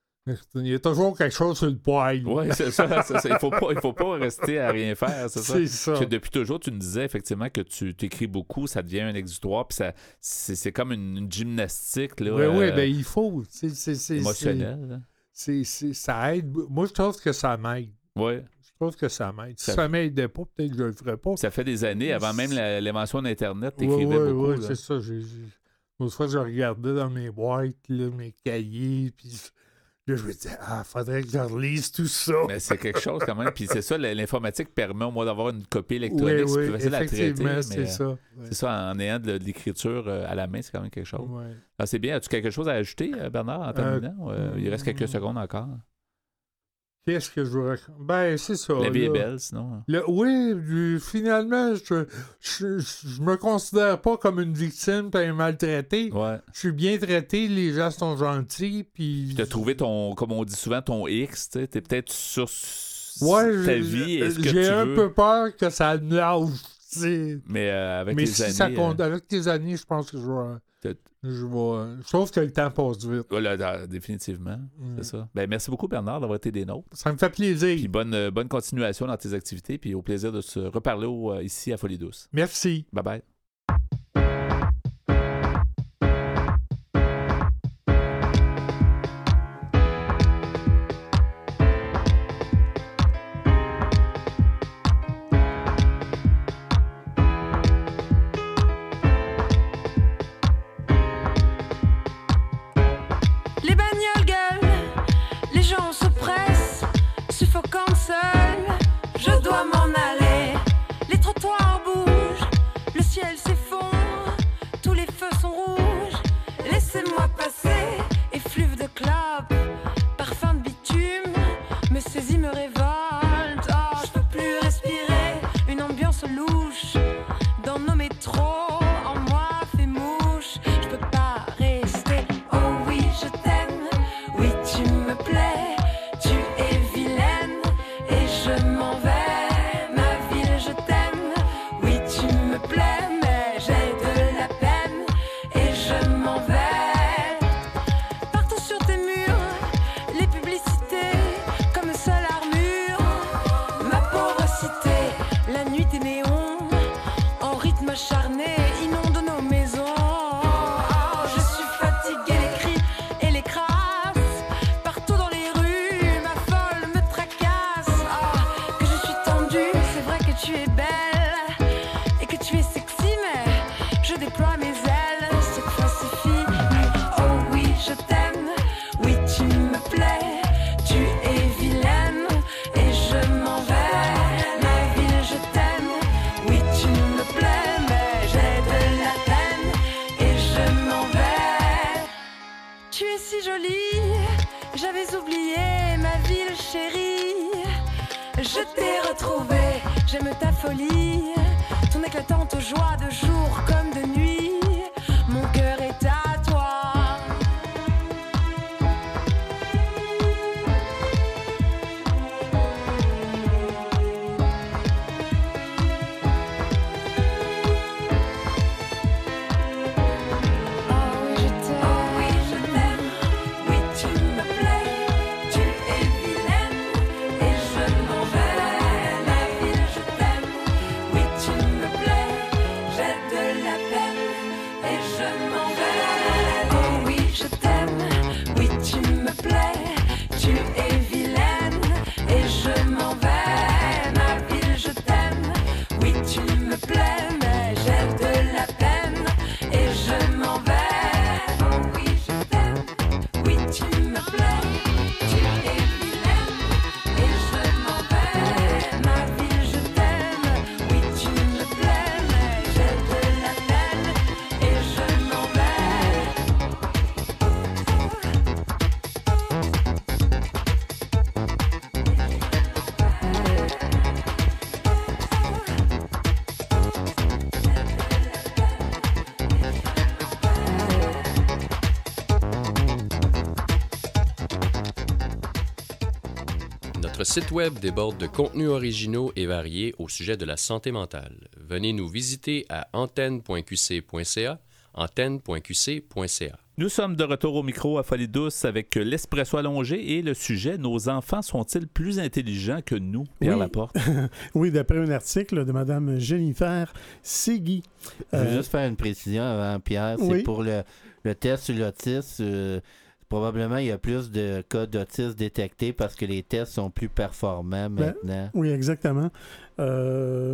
Il y a toujours quelque chose sur le poil. Oui, c'est ça. c'est ça. Il ne faut, faut pas rester à rien faire, c'est ça. C'est ça. Parce que depuis toujours, tu nous disais effectivement que tu écris beaucoup, ça devient un exutoire, puis ça, c'est, c'est comme une, une gymnastique. Là, oui, euh, oui, bien il faut. C'est, c'est, c'est, émotionnel. C'est, c'est, ça aide. Moi, je trouve que ça m'aide. Oui. Je trouve que ça m'aide. Si ça, ça m'aidait pas, peut-être que je le ferais pas. Ça fait des années, avant même la, l'invention d'Internet, tu écrivais oui, beaucoup. Oui, oui, c'est ça. J'ai, j'ai... Une fois, je regardais dans mes boîtes, là, mes cahiers, puis... Là, je me disais, ah, faudrait que je relise tout ça. Mais c'est quelque chose quand même. Puis c'est ça, l'informatique permet au moins d'avoir une copie électronique. Oui, oui, c'est plus facile à traiter. Mais c'est ça. Ouais. C'est ça, en ayant de, de l'écriture à la main, c'est quand même quelque chose. Ouais. Alors, c'est bien. As-tu quelque chose à ajouter, Bernard, en terminant? Euh, il reste quelques secondes encore. Qu'est-ce que je vous raconte? Ben, c'est ça. La vie là. est belle, sinon. Le, oui, finalement, je, je, je me considère pas comme une victime et un maltraité. Ouais. Je suis bien traité, les gens sont gentils. Puis tu as trouvé ton, comme on dit souvent, ton X. Tu es peut-être sur ouais, ta vie. Est-ce que j'ai tu un veux... peu peur que ça me lâche. T'sais. Mais euh, avec Mais les si années... Ça compte, euh... avec les années, je pense que je vais... Je, vais... je trouve que le temps passe vite. Voilà, définitivement, mm. c'est ça. Ben, merci beaucoup, Bernard, d'avoir été des nôtres. Ça me fait plaisir. Puis bonne, euh, bonne continuation dans tes activités, puis au plaisir de se reparler au, euh, ici à Folie Douce. Merci. Bye-bye. tu es si jolie, j'avais oublié ma ville chérie. Je t'ai retrouvée, j'aime ta folie, ton éclatante joie de jour comme de nuit. Mon cœur est à toi. Notre site web déborde de contenus originaux et variés au sujet de la santé mentale. Venez nous visiter à antenne point q c point c a, antenne point q c point c a. Nous sommes de retour au micro à Folie douce avec l'Espresso allongé et le sujet « Nos enfants sont-ils plus intelligents que nous ?» Pierre oui. Laporte. Oui, d'après un article de Mme Jennifer Segui. Je veux Euh, juste faire une précision avant, Pierre. C'est oui. pour le, le test sur l'autisme. Euh, probablement, il y a plus de cas d'autisme détectés parce que les tests sont plus performants Ben, maintenant. oui, exactement. Euh,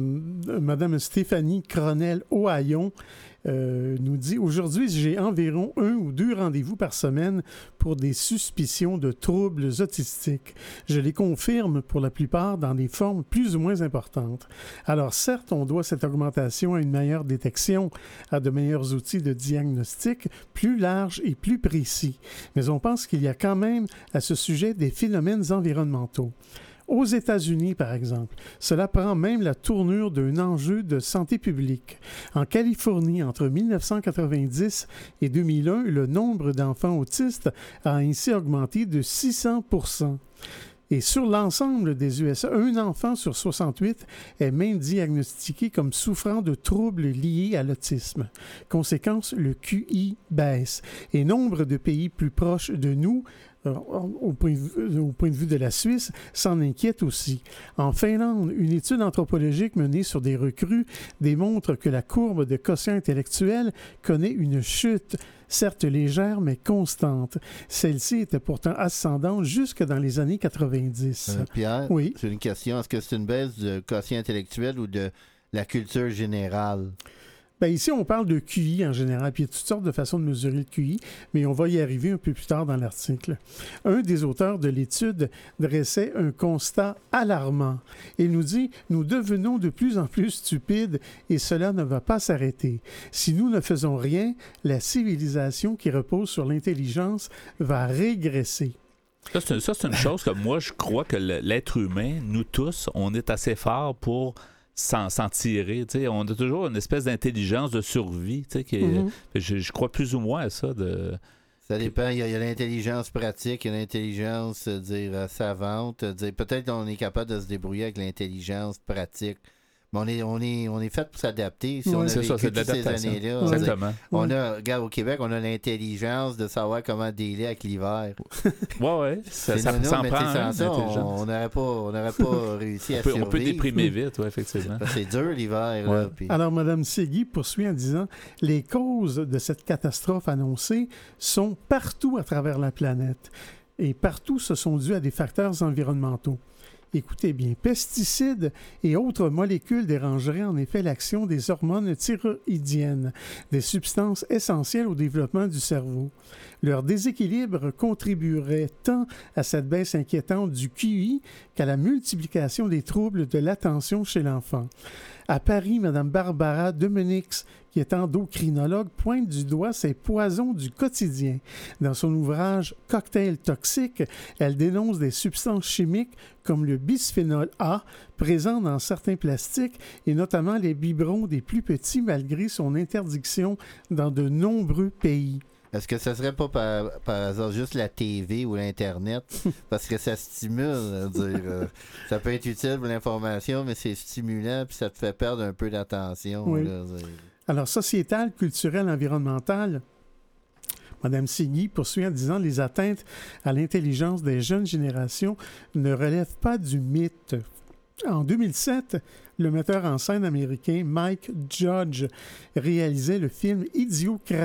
Madame Stéphanie Cronel-Ohaillon euh, nous dit « Aujourd'hui, j'ai environ un ou deux rendez-vous par semaine pour des suspicions de troubles autistiques. Je les confirme pour la plupart dans des formes plus ou moins importantes. Alors certes, on doit cette augmentation à une meilleure détection, à de meilleurs outils de diagnostic plus larges et plus précis. Mais on pense qu'il y a quand même à ce sujet des phénomènes environnementaux. Aux États-Unis, par exemple, cela prend même la tournure d'un enjeu de santé publique. En Californie, entre mille neuf cent quatre-vingt-dix et deux mille un, le nombre d'enfants autistes a ainsi augmenté de six cents pour cent. Et sur l'ensemble des U S A, un enfant sur soixante-huit est même diagnostiqué comme souffrant de troubles liés à l'autisme. Conséquence, le Q I baisse. Et nombre de pays plus proches de nous, euh, au, point de vue, au point de vue de la Suisse, s'en inquiètent aussi. En Finlande, une étude anthropologique menée sur des recrues démontre que la courbe de quotient intellectuel connaît une chute, certes légère, mais constante. Celle-ci était pourtant ascendante jusque dans les années quatre-vingt-dix. Euh, Pierre, oui. c'est une question. Est-ce que c'est une baisse de quotient intellectuel ou de la culture générale? Bien, ici, on parle de Q I en général, puis il y a toutes sortes de façons de mesurer le Q I, mais on va y arriver un peu plus tard dans l'article. Un des auteurs de l'étude dressait un constat alarmant. Il nous dit « Nous devenons de plus en plus stupides et cela ne va pas s'arrêter. Si nous ne faisons rien, la civilisation qui repose sur l'intelligence va régresser. » Ça, c'est, ça, c'est une chose que moi, je crois que le- l'être humain, nous tous, on est assez fort pour s'en, s'en tirer. T'sais. On a toujours une espèce d'intelligence de survie. T'sais, qui est- Mhm. je, je crois plus ou moins à ça. De... Ça dépend. Il y a, il y a l'intelligence pratique, il y a l'intelligence euh, dire, euh, savante. euh, Dire, peut-être qu'on est capable de se débrouiller avec l'intelligence pratique. Mais on est, on est, on est fait pour s'adapter. Si Ouais, on a c'est vécu ça, c'est de toutes ces l'adaptation. années-là, Exactement. on, Ouais. a, regarde, au Québec, on a l'intelligence de savoir comment dealer avec l'hiver. Ouais, ouais. Ça, C'est ça, non, ça en mais prend tu sais, un, sans ça, l'intelligence. on n'aurait pas, on n'aurait pas réussi à On peut, survivre. on peut déprimer vite, ouais, effectivement. Parce que c'est dur l'hiver. Ouais. Là, puis- Alors, Mme Segui poursuit en disant « Les causes de cette catastrophe annoncée sont partout à travers la planète. Et partout, ce sont dus à des facteurs environnementaux. Écoutez bien, pesticides et autres molécules dérangeraient en effet l'action des hormones thyroïdiennes, des substances essentielles au développement du cerveau. Leur déséquilibre contribuerait tant à cette baisse inquiétante du Q I qu'à la multiplication des troubles de l'attention chez l'enfant. À Paris, Mme Barbara Demenix, qui est endocrinologue, pointe du doigt ces poisons du quotidien. Dans son ouvrage « Cocktail toxique », elle dénonce des substances chimiques comme le bisphénol A, présent dans certains plastiques, et notamment les biberons des plus petits, malgré son interdiction dans de nombreux pays. Est-ce que ça serait pas par, par hasard juste la T V ou l'Internet? Parce que ça stimule, à dire, euh, ça peut être utile pour l'information, mais c'est stimulant, puis ça te fait perdre un peu d'attention. Oui. Là, Alors, sociétal, culturel, environnemental, Mme Sigui poursuit en disant « Les atteintes à l'intelligence des jeunes générations ne relèvent pas du mythe. » En deux mille sept, le metteur en scène américain Mike Judge réalisait le film « Idiocratie »,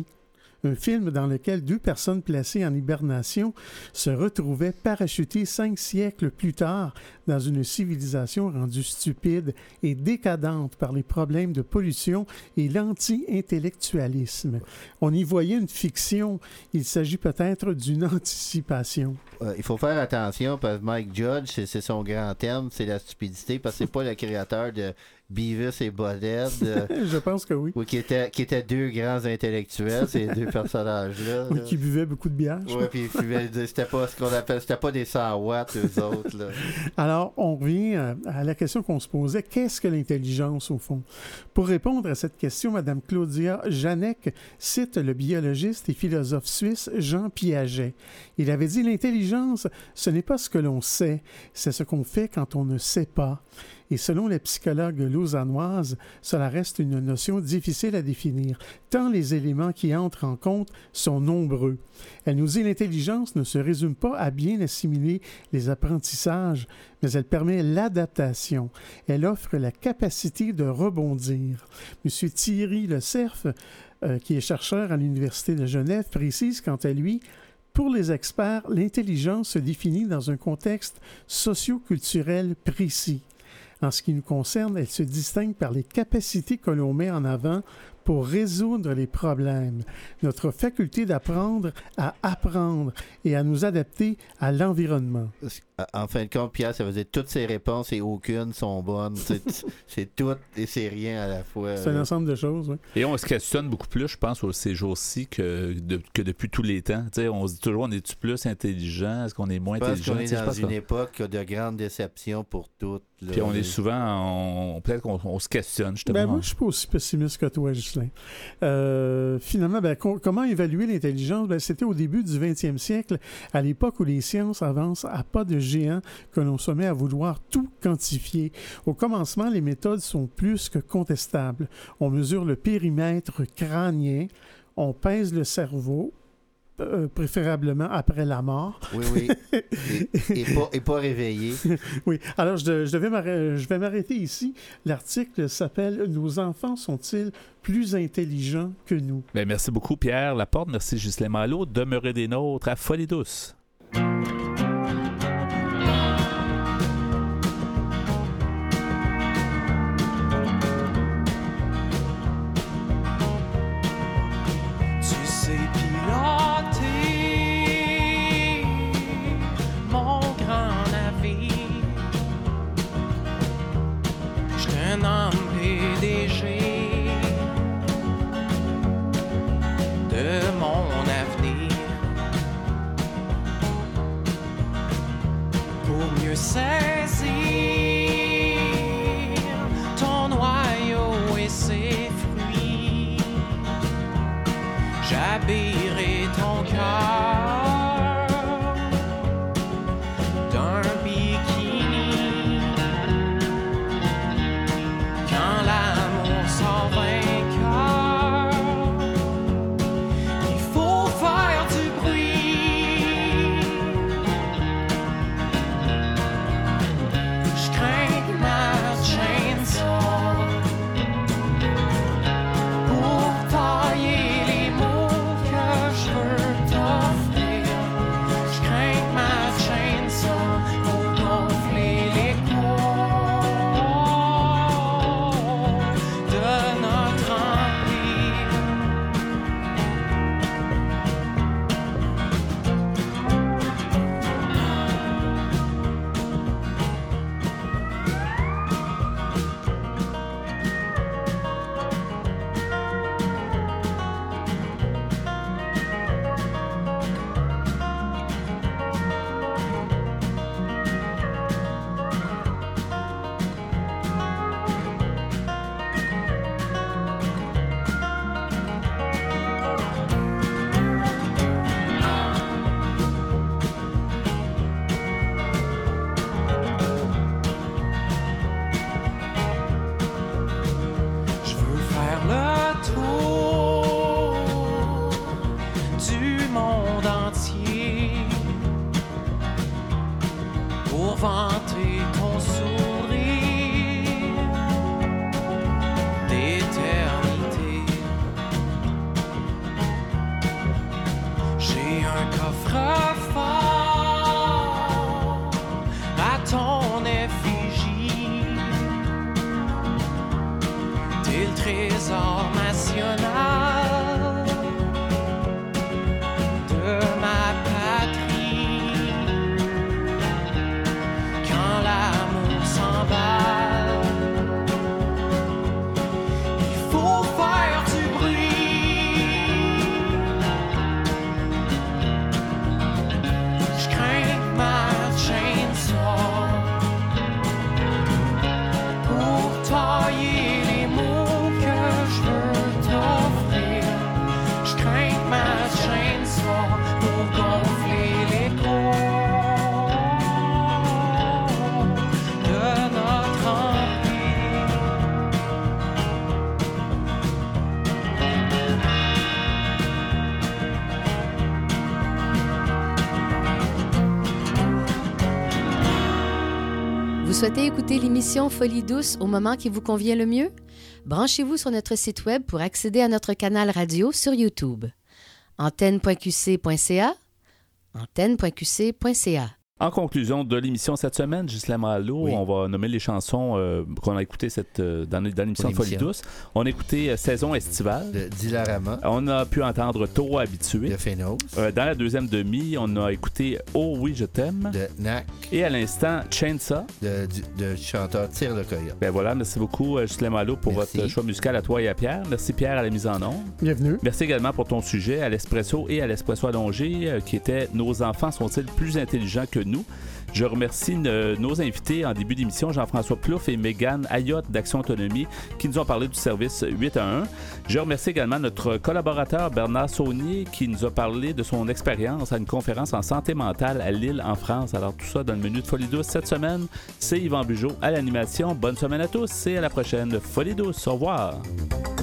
un film dans lequel deux personnes placées en hibernation se retrouvaient parachutées cinq siècles plus tard dans une civilisation rendue stupide et décadente par les problèmes de pollution et l'anti-intellectualisme. On y voyait une fiction. Il s'agit peut-être d'une anticipation. Euh, il faut faire attention parce que Mike Judge, c'est, c'est son grand terme, c'est la stupidité, parce que c'est pas le créateur de Beavis et Butthead. Euh, Je pense que oui. Oui, qui étaient qui était deux grands intellectuels, ces deux personnages-là. Oui, là. qui buvaient beaucoup de bière. Oui, puis c'était pas ce qu'on appelle, c'était pas des cent watts, eux autres. Là. Alors, on revient à, à la question qu'on se posait, qu'est-ce que l'intelligence au fond? Pour répondre à cette question, Mme Claudia Janek cite le biologiste et philosophe suisse Jean Piaget. Il avait dit, l'intelligence, ce n'est pas ce que l'on sait, c'est ce qu'on fait quand on ne sait pas. Et selon la psychologue lausannoise, cela reste une notion difficile à définir, tant les éléments qui entrent en compte sont nombreux. Elle nous dit l'intelligence ne se résume pas à bien assimiler les apprentissages, mais elle permet l'adaptation. Elle offre la capacité de rebondir. M. Thierry Le Cerf, euh, qui est chercheur à l'Université de Genève, précise quant à lui, pour les experts, l'intelligence se définit dans un contexte socio-culturel précis. En ce qui nous concerne, elle se distingue par les capacités que l'on met en avant pour résoudre les problèmes, notre faculté d'apprendre à apprendre et à nous adapter à l'environnement. En fin de compte, Pierre, ça veut dire toutes ces réponses et aucune sont bonnes. C'est, c'est tout et c'est rien à la fois. C'est un ensemble de choses, oui. Et on se questionne beaucoup plus, je pense, ces jours-ci que, de, que depuis tous les temps. T'sais, on se dit toujours, on est-tu plus intelligent? Est-ce qu'on est moins je pense intelligent? qu'on est dans je pense une qu'on... époque de grande déception pour toutes. Là. Puis on est souvent, on, peut-être qu'on on se questionne, justement. Ben moi, je suis pas aussi pessimiste que toi, Ghislain. Euh, finalement, ben, co- comment évaluer l'intelligence? Ben, c'était au début du vingtième siècle, à l'époque où les sciences avancent à pas de géant, que l'on se met à vouloir tout quantifier. Au commencement, les méthodes sont plus que contestables. On mesure le périmètre crânien, on pèse le cerveau, Euh, préférablement après la mort. Oui, oui. Et, et, pas, et pas réveillé. Oui. Alors, je, je, devais m'arrêter, je vais m'arrêter ici. L'article s'appelle « Nos enfants sont-ils plus intelligents que nous? » Bien, merci beaucoup, Pierre Laporte. Merci, Ghislain Malo. Demeurez des nôtres à Folie douce. Saisir ton noyau et ses fruits, j'habillerai ton cœur d'un bikini. Quand l'amour s'en vainqueur, il faut faire du bruit. monde entier pour vanter ton sourire d'éternité. J'ai un coffre-fort à ton effigie. T'es le trésor national de ma patrie. Quand l'amour s'emballe, il faut faire du bruit. Je crains que ma chaîne soit pour tailler les mots que je veux t'offrir. Je crains que ma chaîne soit pour gonfler l'écho de notre empire. Vous souhaitez écouter l'émission Folie douce au moment qui vous convient le mieux? Branchez-vous sur notre site web pour accéder à notre canal radio sur YouTube. antenne point q c point c a, antenne point q c point c a. En conclusion de l'émission cette semaine, Ghislain Malo, Oui. on va nommer les chansons euh, qu'on a écoutées cette, euh, dans, dans l'émission Pour Folie l'émission. douce. On a écouté euh, Saison estivale. De Dilarama, On a pu entendre Taureau habitué. de Phénos, Euh, dans la deuxième demi, on a écouté Oh oui, je t'aime. de Nac, Et à l'instant, Chainsaw. de, du, de chanteur Tire le Coyote. Ben voilà, merci beaucoup, euh, Ghislain Malo, pour Merci. votre choix musical à toi et à Pierre. Merci Pierre à la mise en onde. Bienvenue. Merci également pour ton sujet à l'Espresso et à l'Espresso allongé, euh, qui était Nos enfants sont-ils plus intelligents que nous? Je remercie ne- nos invités en début d'émission, Jean-François Plouffe et Mégane Ayotte d'Action Autonomie, qui nous ont parlé du service huit un un. Je remercie également notre collaborateur Bernard Saunier, qui nous a parlé de son expérience à une conférence en santé mentale à Lille, en France. Alors tout ça dans le menu de Folie douce cette semaine. C'est Yvan Bugeaud à l'animation. Bonne semaine à tous et à la prochaine Folie douce. Au revoir.